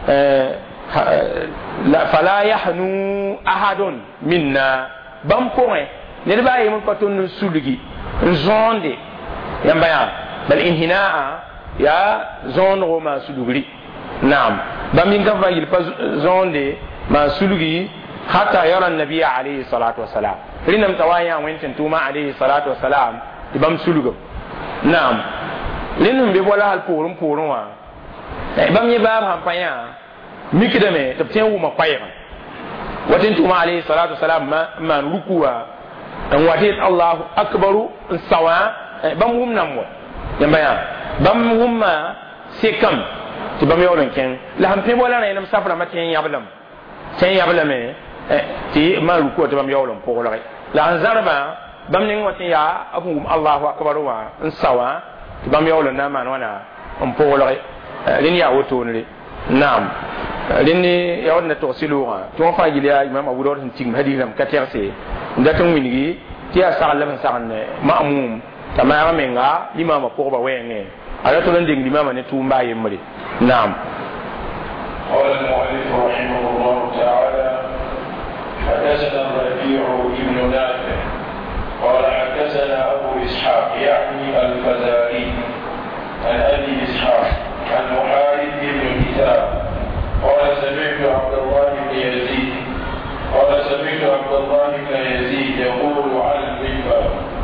la fala yahnu ahadun minna bam point ne ba yi mun patun sulugi zonde yamba ya bal inhinaa ya zonro ma sulugri نعم بمن كفى يلبس زوندي ما سلوكي حتى يرى النبي عليه الصلاة والسلام رينم توايا وين تنتوما عليه الصلاة والسلام بام سلوك نعم لنهم بيقول هال بورم بورم وا بام يباب هم بيا ميكدمه تبتين وما بيا وتين توما عليه الصلاة والسلام ما ما ركوع أن واتيت الله أكبر سواء بام هم نمو ينبيا بام هم ما سكم تبام يورن كن لهم بيقول ولا نينم سافر ما تين يابلم تين يابلم تي ما ركوع تبام يورن بقولك لا أنزاربا بام نين واتين يا أبو الله أكبر وا سواء تبام يورن نامان وانا أم بقولك لين يا وتونري نعم لين يا ودنا توصلوا تو فاجي يا امام ابو داود تيم حديثم كاتيرسي ndatan wingi ti asalam san ma'mum tamara menga imam ko ba wenge ala to nding imam ne tumba yemri na'am قال المؤلف رحمه الله تعالى حدثنا الربيع بن نافع قال حدثنا ابو اسحاق يعني الفزاري عن ابي اسحاق عن محارب بن كتاب قال سمعت عبد الله بن يزيد قال سمعت عبد الله بن يزيد يقول على المنبر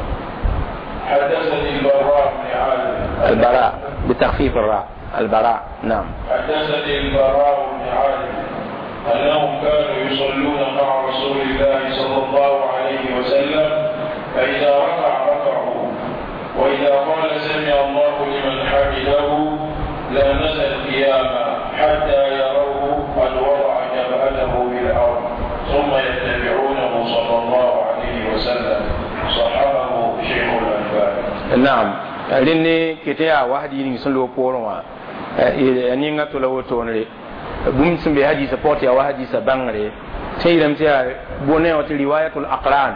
حدثني البراء بن عازب البراء بتخفيف الراء البراء نعم حدثني البراء بن عازب انهم كانوا يصلون مع رسول الله صلى الله عليه وسلم فاذا ركع ركعوا واذا قال سمع الله لمن حمده لا نزل قياما حتى يروه قد وضع جبهته بالارض ثم يتبعونه صلى الله عليه وسلم صححه شيخ الألباني. نعم لاني كتيا واحد ينسلو بورما اني غاتو لو تونري بوم سمبي حديث بوتيا وحديث بانغري تيلم تيا بونيو روايه الاقران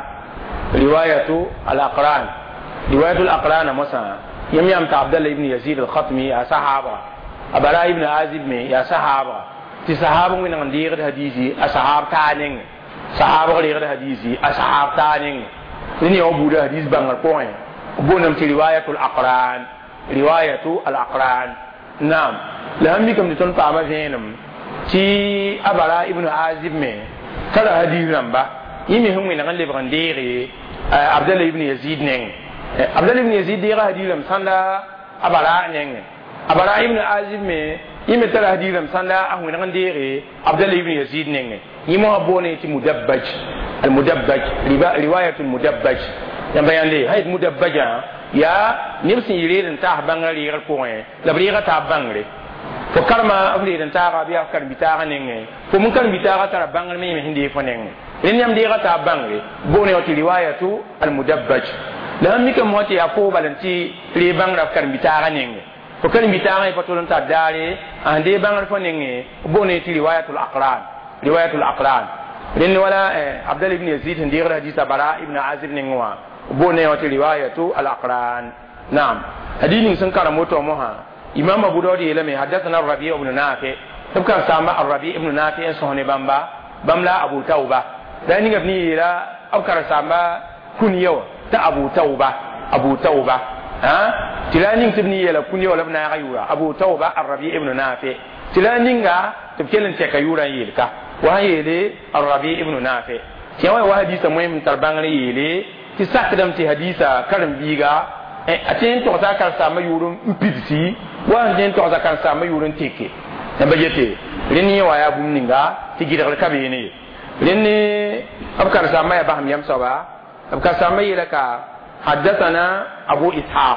روايه الاقران روايه الاقران مثلا يم يم عبد الله بن يزيد الخطمي يا صحابه ابراء ابن عازب مي يا صحابه تي صحابه من ندير الحديثي اصحاب تانين صحابه غير الحديثي اصحاب تانين ني يوم بود حديث بانغر بوين بونم تي روايه الاقران روايه الاقران نعم لهم بكم تون فاما فينم تي ابراء ابن عازب مي ترى حديث نمبا يمي هم من غلي بغنديري عبد الله بن يزيد نين عبد الله بن يزيد ديغا حديثم سندا ابراء نين ابراء ابن عازب مي يمي ترى حديثم سندا اهو غنديري عبد الله بن يزيد نين يمو ابوني تي مدبج المدبج روايه المدبج يا بيان لي هاي مدبجا يا نمسي يريدن تاع بانغري يغل كوين لا بريغا تاع بانغري فكرما ابليدن تاع بيا كان بيتا نين فمن كان بيتا ترى بانغري مي هندي فنين لين يم ديغا تاع بانغري بوني وتي روايه المدبج لهم ميكا موتي يقول بلنتي لي بانغرا كان بيتا نين فكان بيتا نين فتولن تاع داري اندي بانغرا فنين بوني تي روايه الاقران روايه الاقران لين ولا عبد الله بن يزيد هندي حديث براء ابن عازب نينوا بوني وتي روايه الاقران نعم حديث سنكر موتو موها امام ابو داود يلمي حدثنا الربيع بن نافع تبقى سامع الربيع بن نافع سهني بامبا باملا ابو توبه لاني غبني لا ابكر سامع كنيو تا ابو توبه ابو توبه ها تلاني تبني لا كنيو لا بنا غيورا ابو توبه الربيع بن نافع تلاني غا تبكلن تكيورا يلكا وهي لي الربيع بن نافع كيوا وحديث مهم تربانغري يلي تسكدم تي حديثا كرم بيغا atin to za kan samu yurun mpidsi wa den to za kan samu yurun teke na bajete rini wa ya bumninga tigidar kabe ne rini abkar sama ya baham yam sawa abkar sama yelaka haddathana abu ishaq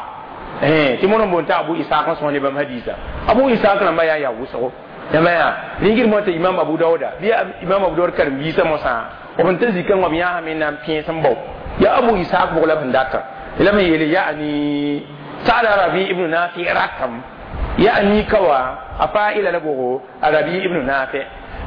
eh timono bonta abu ishaq ko sone bam hadisa abu ishaq na maya ya wuso ya maya lingir mota imam abu dauda biya imam abu dauda karim bisa mosa o ban tazi kan wa biya amina pin sambo ya abu ishaq bola bandata لما يلي يعني سأل ربيع ابن نافع رقم يعني كوا أفائل لبوه ربيع ابن نافع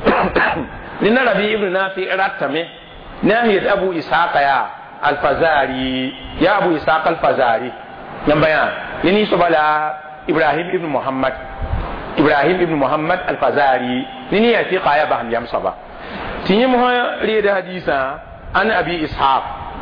لأن ربيع ابن نافع رقم ناهية أبو إسحاق يا الفزاري يا أبو إسحاق الفزاري نبيان لني سبلا إبراهيم ابن محمد إبراهيم ابن محمد الفزاري لني يأتي قايا بهم يم صبا تنيمها ريد حديثا عن أبي إسحاق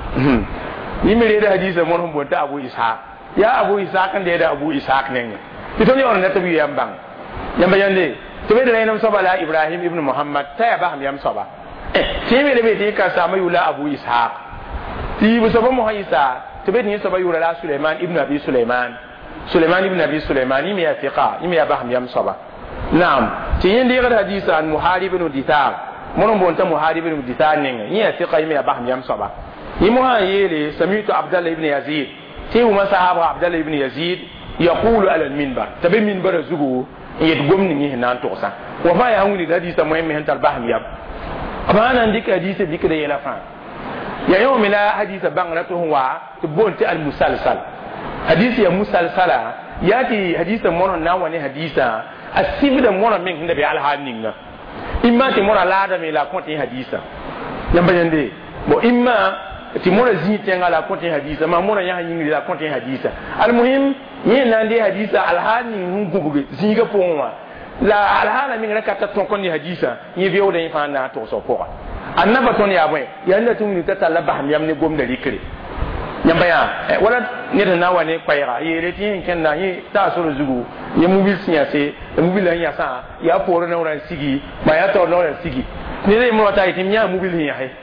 yimi da hadisa mon hum bonta abu ishaq ya abu ishaq kan da abu ishaq ne to ni on na tabi yambang yamba yande to be da nan sabala ibrahim ibn muhammad ta ya baham yam saba eh timi da be ti ka sama yula abu ishaq ti bu saba mu haisa to be ni saba yula la sulaiman ibn abi sulaiman Sulaiman ibn Abi Sulaiman mi ya fiqa mi ya baham yam saba naam ti yende ga hadith an Muharib ibn Dithar mon bon ta Muharib ibn Dithar ne ni ya fiqa mi ya baham yam saba yimo ha yele sami'tu Abdullah ibn Yazid ti uma sahaba Abdullah ibn Yazid yaqulu ala al-minbar tabi minbar zugu yet gomni ni nan to sa wa fa ya nguni hadith mo mi hen tal baham yam abana ndik hadith dik de yela fa ya yawmi la hadith bangratuhu wa tubunti al-musalsal hadith ya musalsala yati hadith mo na wani haditha asibida mo na min hinda bi al-haninga imma ti mo la da me la konti haditha yamba yande bo imma ti mo na zi tenga la konti haditha ma mo na ya yingi la konti haditha al-muhim yin nan de haditha al-hanin ngugube zinga ponwa la alhala min rakata ton kon ni hadisa yi biyo da fa na to so ko annaba ton ya boy ya nda tun ni tata la baham yam ne gom da likre nyamba ya wala ne da nawa ne kwaira yi reti ken na yi ta so zugu yi mu bil sinya se mu bil ya sa ya poro na ran sigi ba ya to na ran sigi ni dai mo ta yi nya mu bil ya he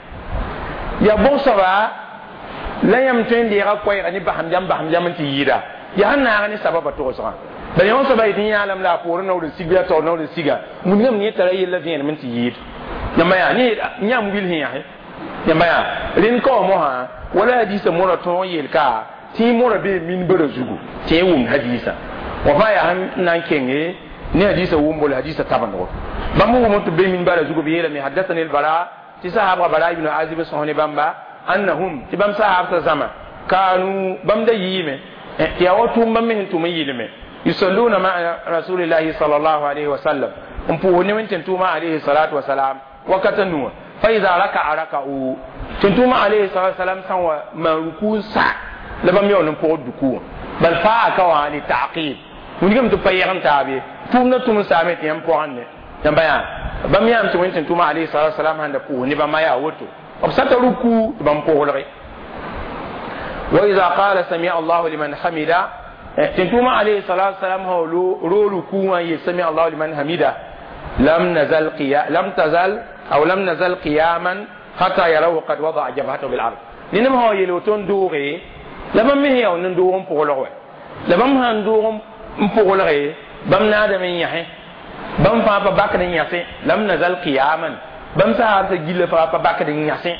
ya bo saba la yam ten de ra kwaira ni baham jam baham jam ti yida ya hanna ni sababa to so da yawan sa bai tin ya alam la poro na wurin siga to na wurin siga mun ngam ne tare yella vien min ti yid nyama ya ni nya mu bil hiya he nyama ya rin ko mo ha wala hadisa mo to yel ka ti mo be min bada zugu ti wum hadisa wa fa ya nan kenge ni hadisa wum bol hadisa tabando ba mu mo to be min bada zugu bi yela mi hadathani al bara ti sahaba bara ibn azib sahani bamba annahum ti bam sahaba zama kanu bam da yime ya watu bam min to yilme يصلون مع رسول الله صلى الله عليه وسلم امبوني من تنتوما عليه الصلاة والسلام وكتنوا فإذا ركع ركعوا تنتوما عليه الصلاة والسلام سوى مركوع سا لبم يوم نقول دكوا بل فاء كوا للتعقيد ونجم تبيعن تابي تومنا توم سامت يم بوانه يم بيان بم يام توين تنتوما عليه الصلاة والسلام هند كوا نبى ما يعوتو أبسط ركوع بم بولري وإذا قال سمع الله لمن حمده تنتوما عليه الصلاة والسلام هو رولو كوما يسمع الله لمن حمده لم نزل قيا لم تزل أو لم نزل قياما حتى يروا قد وضع جبهته بالأرض لنم هو يلوتون دوري لما مهي أو ندورهم بقولوا لما مهن دورهم بقولوا بم نادى من يحي بم فابا بكر يحي لم نزل قياما بم سهر تجيل فابا بكر يحي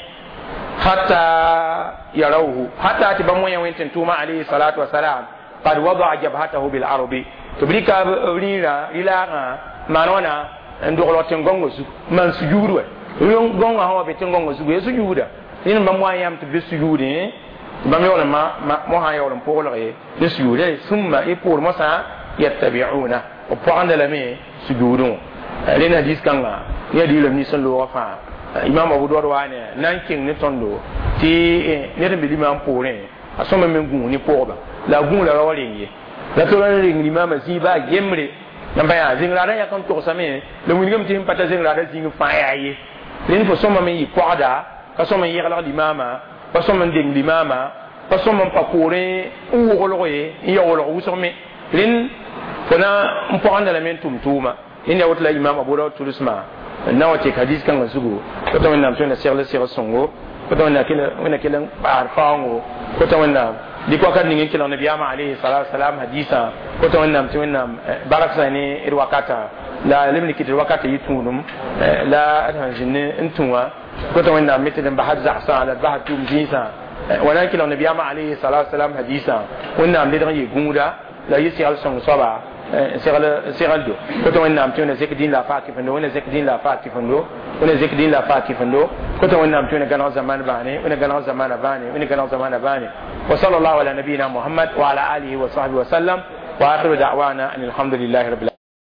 حتى يروه حتى تبموا يوين تنتوما عليه الصلاة والسلام قد وضع جبهته بالعرب تبريكا رينا إلى ما نونا ndoglo tengongo su man sujudu we gonga hawa be tengongo su be sujuda nin ba mo yam to be sujudi ba mi wala ma mo ha yawla polo e be sujuda summa e pour mo sa yattabi'una o panda la me sujudu len hadis kanga ya di lam ni sallu wa fa imam abu dawud wa ne nan king ni tondo ti ne be imam pore asoma men gun ni poba la gun la rawale yi la to ran ring imam ziba yemre namba ya zingra da ya kan to same le mun ngam tim pata zingra da zing fa ya yi len fo soma me yi kwada ka soma yi gala di mama pa soma ding di mama pa soma pa kore u wolo ye ya wolo u some len fo na mpo anda la men tum tuma ina wotla imam abu dawud tulisma na wati hadis kan zugo ko to nam tuna sirle sir songo ko to na kila wona kila bar faango ko to na di ko kan ngi kila nabi ama alayhi salatu wasalam hadisa ko to nam tuna barak sani ir wakata la limni kitir wakata yitunum la adhanjine intuwa ko to na mitidan bahad zahsa ala bahad tum jinsa wala kila nabi ama alayhi salatu wasalam hadisa wonna am lidan yiguda la yisi al song soba سيغل سيغل دو كتو وين تيونا زيك دين لا فاكي فندو وين زيك دين لا فاكي فندو وين زيك دين لا فاكي فندو كتو وين تيونا كان زمان باني وين كان زمان باني وين كان زمان باني وصلى الله على نبينا محمد وعلى اله وصحبه وسلم واخر دعوانا ان الحمد لله رب العالمين.